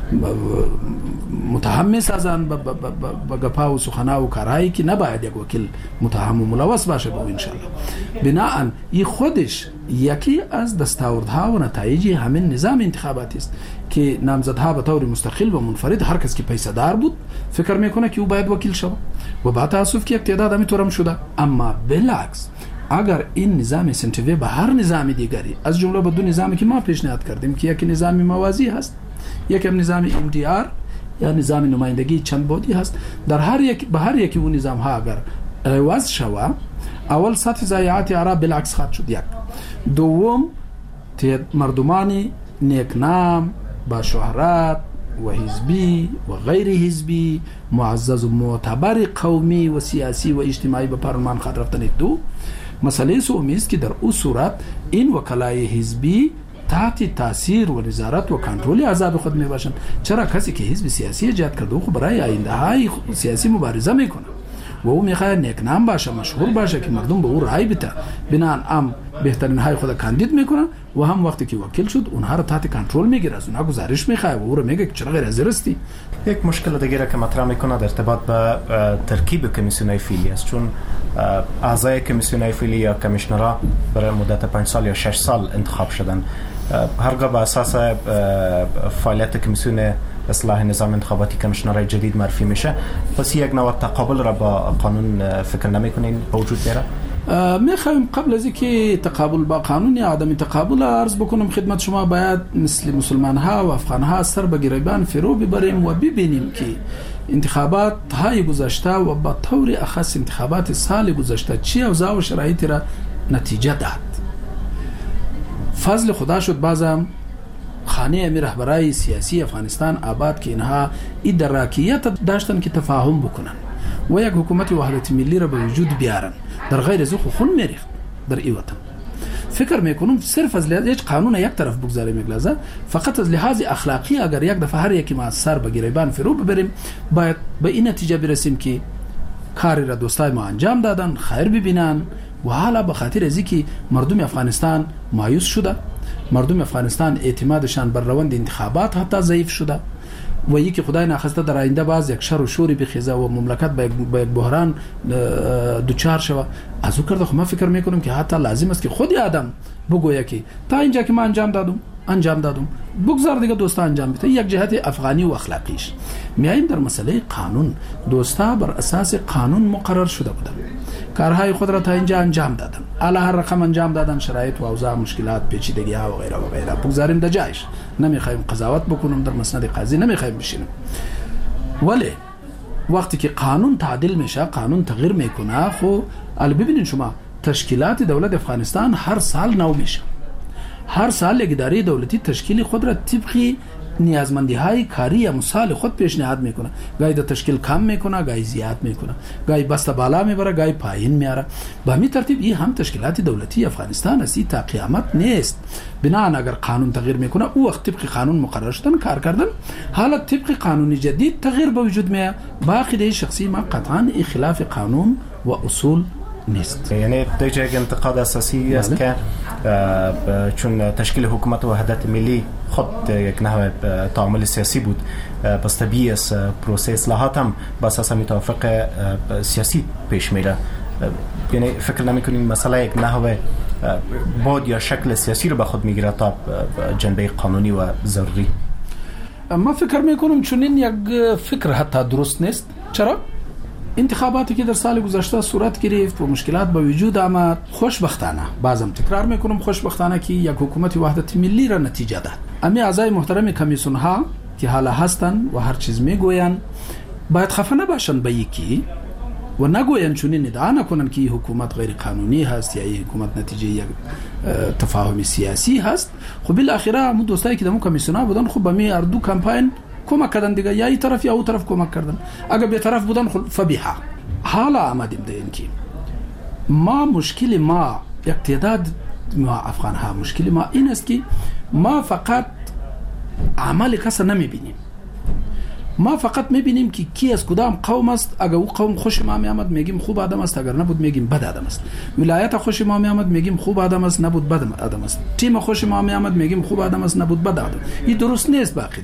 متهم میسازن با گپا و سخنا و کارهایی که نباید یک وکیل متهم و ملوث باشه با انشالله. بناهن این خودش یکی از دستاوردها و نتایج همین نظام انتخاباتی است که نامزدها به طور مستقل و منفرد هر کس که پیسه دار بود فکر میکنه که او باید وکیل شود و با تاسف که یک تعداد همینطورم شده. اما بالعکس اگر این نظام سنتیوی به هر نظام دیگری از جمله به دو نظامی که ما پیشنهاد کردیم که یکی نظام موازی هست، یکی هم نظام MDR یا نظام نمایندگی چند بعدی هست، در هر یک اون نظام ها اگر عوض شوه، اول سطح ضایعات عرب بالعکس خواهد شد، یک دوم مردمانی نیکنام با شهرت و حزبی و غیر حزبی معزز و معتبر قومی و سیاسی و اجتماعی به پارلمان خواهد رفتن. دو مسئله سومی است که در او صورت این وکلای حزبی تحت تاثیر و نظارت و کنترل احزاب خود می باشند. چرا کسی که حزب سیاسی ایجاد کرده خب برای آینده های سیاسی مبارزه میکنه و او میخواد نیکنام باشه، مشهور باشه که مردم به او رای بده، بنان هم بهترین های خود کاندید میکنه و هم وقتی که وکیل شد اونها رو تحت کنترل میگیره، از اونها گزارش میخواد و او رو میگه که چرا غیر حاضر هستی. یک مشکل دیگه که مطرح میکنه در ارتباط به ترکیب کمیسیونای فعلی است، چون اعضای کمیسیونای فعلی یا کمیشنرها برای مدت 5 سال یا 6 سال انتخاب شدن، هرگاه به اساس فعالیت کمیسیون اصلاح نظام انتخاباتی کمیشنرهای جدید معرفی میشه، پس یک نوع تقابل را با قانون فکر نمیکنین به وجود بیاره؟ میخوایم قبل از اینکه تقابل با قانون یا عدم تقابل عرض بکنم خدمت شما، باید مثل مسلمان ها و افغان ها سر به گریبان فرو ببریم و ببینیم که انتخابات های گذشته و با طور اخص انتخابات سال گذشته چی اوضاع و شرایطی را نتیجه داد. فضل خدا شد بازم خانه امیر رهبرای سیاسی افغانستان آباد که اینها این دراکیت داشتن که تفاهم بکنن و یک حکومت وحدت ملی را به وجود بیارن، در غیر از او خون میریخت در این وطن. فکر میکنم صرف از لحاظ قانون یک طرف بگذاریم میگلازه، فقط از لحاظ اخلاقی اگر یک دفعه هر یکی ما سر به گریبان فرو ببریم، باید به این نتیجه برسیم که کاری را دوستای ما انجام دادن، خیر ببینن و حالا به خاطر از اینکه مردم افغانستان مایوس شده، مردم افغانستان اعتمادشان بر روند انتخابات حتی ضعیف شده و یکی خدای ناخواسته در آینده باز یک شر و شوری بخیزه و مملکت به یک بحران دوچار شود، از او کرده خب من فکر میکنم که حتی لازم است که خودی آدم بگویه که تا اینجا که من انجام دادم بگذار دیگه دوستا انجام بده. یک جهت افغانی و اخلاقیش. میایم در مسئله قانون، دوستا بر اساس قانون مقرر شده بودن، کارهای خود را تا اینجا انجام دادن، اعلی هر رقم انجام دادن، شرایط و اوضاع مشکلات پیچیدگی ها و غیره و غیره بگذاریم در جایش، نمیخوایم قضاوت بکنم در مسند قاضی، نمیخوایم بشینیم. ولی وقتی که قانون تعدیل میشه، قانون تغییر میکنه، خب الان ببینید شما تشکیلات دولت افغانستان هر سال نو میشه، هر سال یک اداره دولتی تشکیل خود را طبق نیازمندی های کاری یا مسائل خود پیشنهاد میکنه، گاهی در تشکیل کم میکنه، گاهی زیاد میکنه، گاهی بسته بالا میبره، گاهی پایین میاره. به همین ترتیب این هم تشکیلات دولتی افغانستان است، تا قیامت نیست. بنابراین اگر قانون تغییر میکنه، او وقت طبق قانون مقرر شدن کار کردن، حالا طبق قانون جدید تغییر به وجود میاد. باقی شخصی ما قطعا خلاف قانون و اصول نیست. یعنی دیگه یک انتقاد اساسی است که چون تشکیل حکومت وحدت ملی خود یک نوع تعامل سیاسی بود، پس طبیعی است پروسه اصلاحات هم با اساس توافق سیاسی پیش میره. یعنی فکر نمی‌کنیم مسئله یک نوع بود یا شکل سیاسی رو به خود میگیره تا جنبه قانونی و ضروری؟ ما فکر میکنم چون این یک فکر حتی درست نیست. چرا؟ انتخاباتی که در سال گذشته صورت گرفت و مشکلات به وجود آمد، خوشبختانه، بازم تکرار میکنم خوشبختانه که یک حکومت وحدت ملی را نتیجه داد. امی اعضای محترم کمیسیون ها که حالا هستن و هر چیز میگوین باید خفه نباشن به یکی و نگوین چنین ادعا نکنن که این حکومت غیر قانونی هست یا این حکومت نتیجه یک تفاهم سیاسی هست. خب بالاخره همون دوستایی که دمو کمیسیونا بودن خب به می اردو کمپاین کمک کردن دیگه، یا این طرف یا اون طرف کمک کردن. اگر به طرف بودن خب فبیحه. حالا آمدیم ده این که ما مشکل ما یک تعداد ما افغان ها مشکل ما این است که ما فقط عمل کس نمیبینیم، ما فقط میبینیم که کی از کدام قوم است. اگر او قوم خوش ما میامد میگیم خوب آدم است، اگر نبود میگیم بد آدم است. ولایت خوش ما میامد میگیم خوب آدم است، نبود بد آدم است. تیم خوش ما میامد میگیم خوب آدم است، نبود بد آدم. این درست نیست. باقی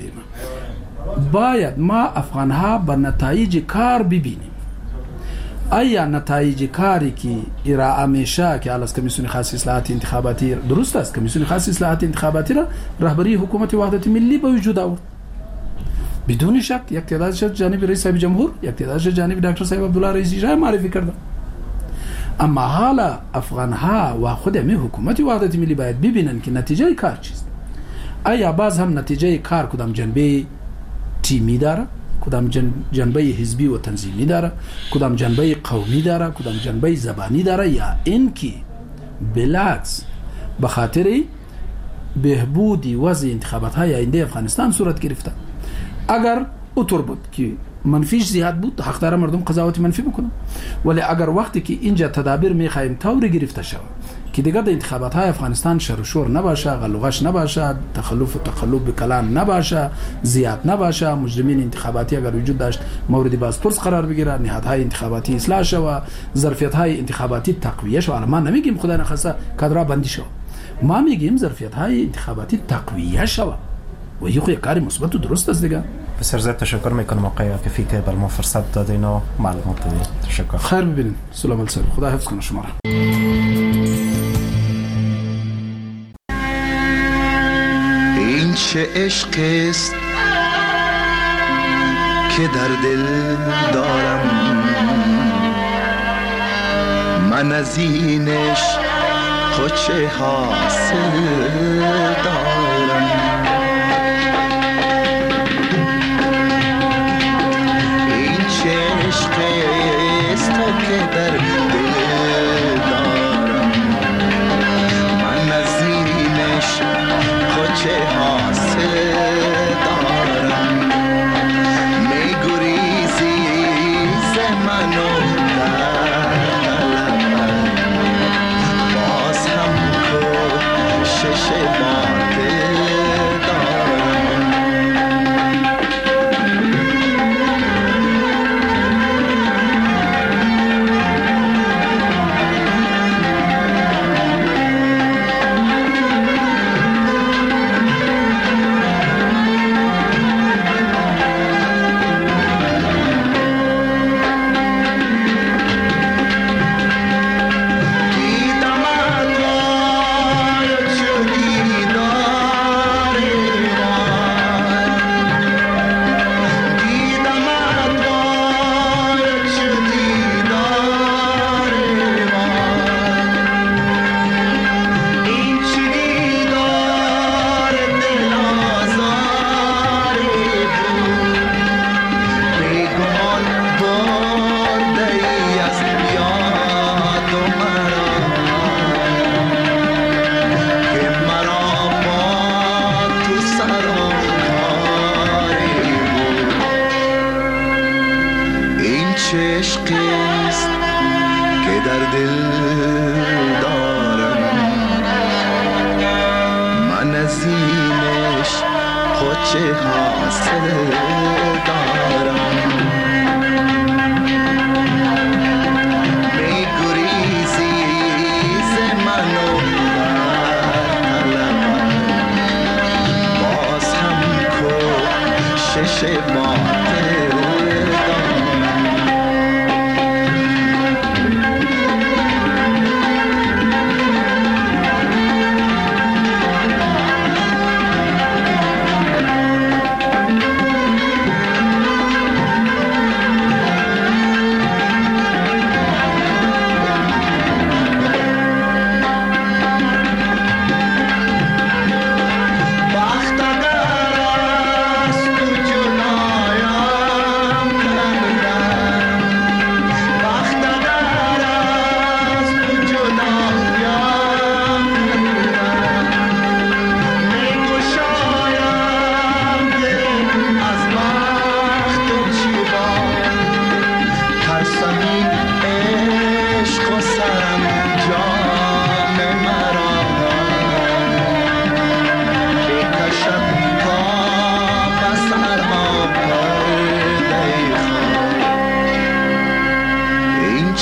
باید ما افغان ها به نتایج کار ببینیم. آیا نتایج کاری که ارائه میشه که از کمیسیون خاص اصلاحات انتخاباتی درست است؟ کمیسیون خاص اصلاحات انتخاباتی را رهبری حکومت وحدت ملی به وجود آورد بدون شک. یک تعدادش جانب رئیس صاحب جمهور، یک تعدادش جانب دکتر صاحب عبدالله رئیسی جای معرفی کردن. اما حالا افغان ها و خود می حکومت وحدت ملی باید ببینن که نتیجه کار چیست. آیا باز هم نتیجه کار کدام جنبه تیمی داره، کدام جنبه حزبی و تنظیمی داره، کدام جنبه قومی داره، کدام جنبه زبانی داره، یا این که بالعکس به خاطر بهبودی وضع انتخابات های آینده افغانستان صورت گرفته. اگر اوتور بود که منفیش زیاد بود، حق داره مردم قضاوت منفی بکنن. ولی اگر وقتی که اینجا تدابیر میخوایم طوری گرفته شود که دیگه در انتخابات های افغانستان شر و شور نباشه، غلوغش نباشه، تخلف و تقلب به کلان نباشه، زیاد نباشه، مجرمین انتخاباتی اگر وجود داشت مورد بازپرس قرار بگیره، نهادهای انتخاباتی اصلاح شود، ظرفیت های انتخاباتی تقویه شود. ما نمیگیم خدا نخواسته کادرها بندی شود، ما میگیم ظرفیت های انتخاباتی تقویه شود و این خو یک کار مثبت و درست است دیگه. بسیار زیاد تشکر میکنم آقای عاکفی که بر ما فرصت دادین و معلومات دادین. تشکر. خیر ببینید. سلام علیکم. خدا حفظ کنه شما را. این چه عشق است که در دل دارم، من از اینش خود چه حاصل دارم. این چه عشق است که در دل دارم، من از اینش خود چه حاصل دارم. می گریزی ز من و باز هم کوشش باطل دارم.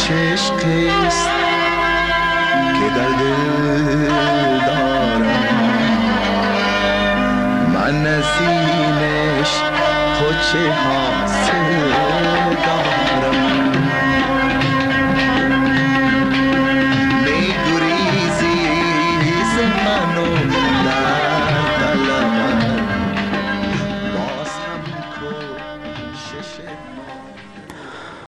عشق است که در دل دارم، من از اینش خود چه حاصل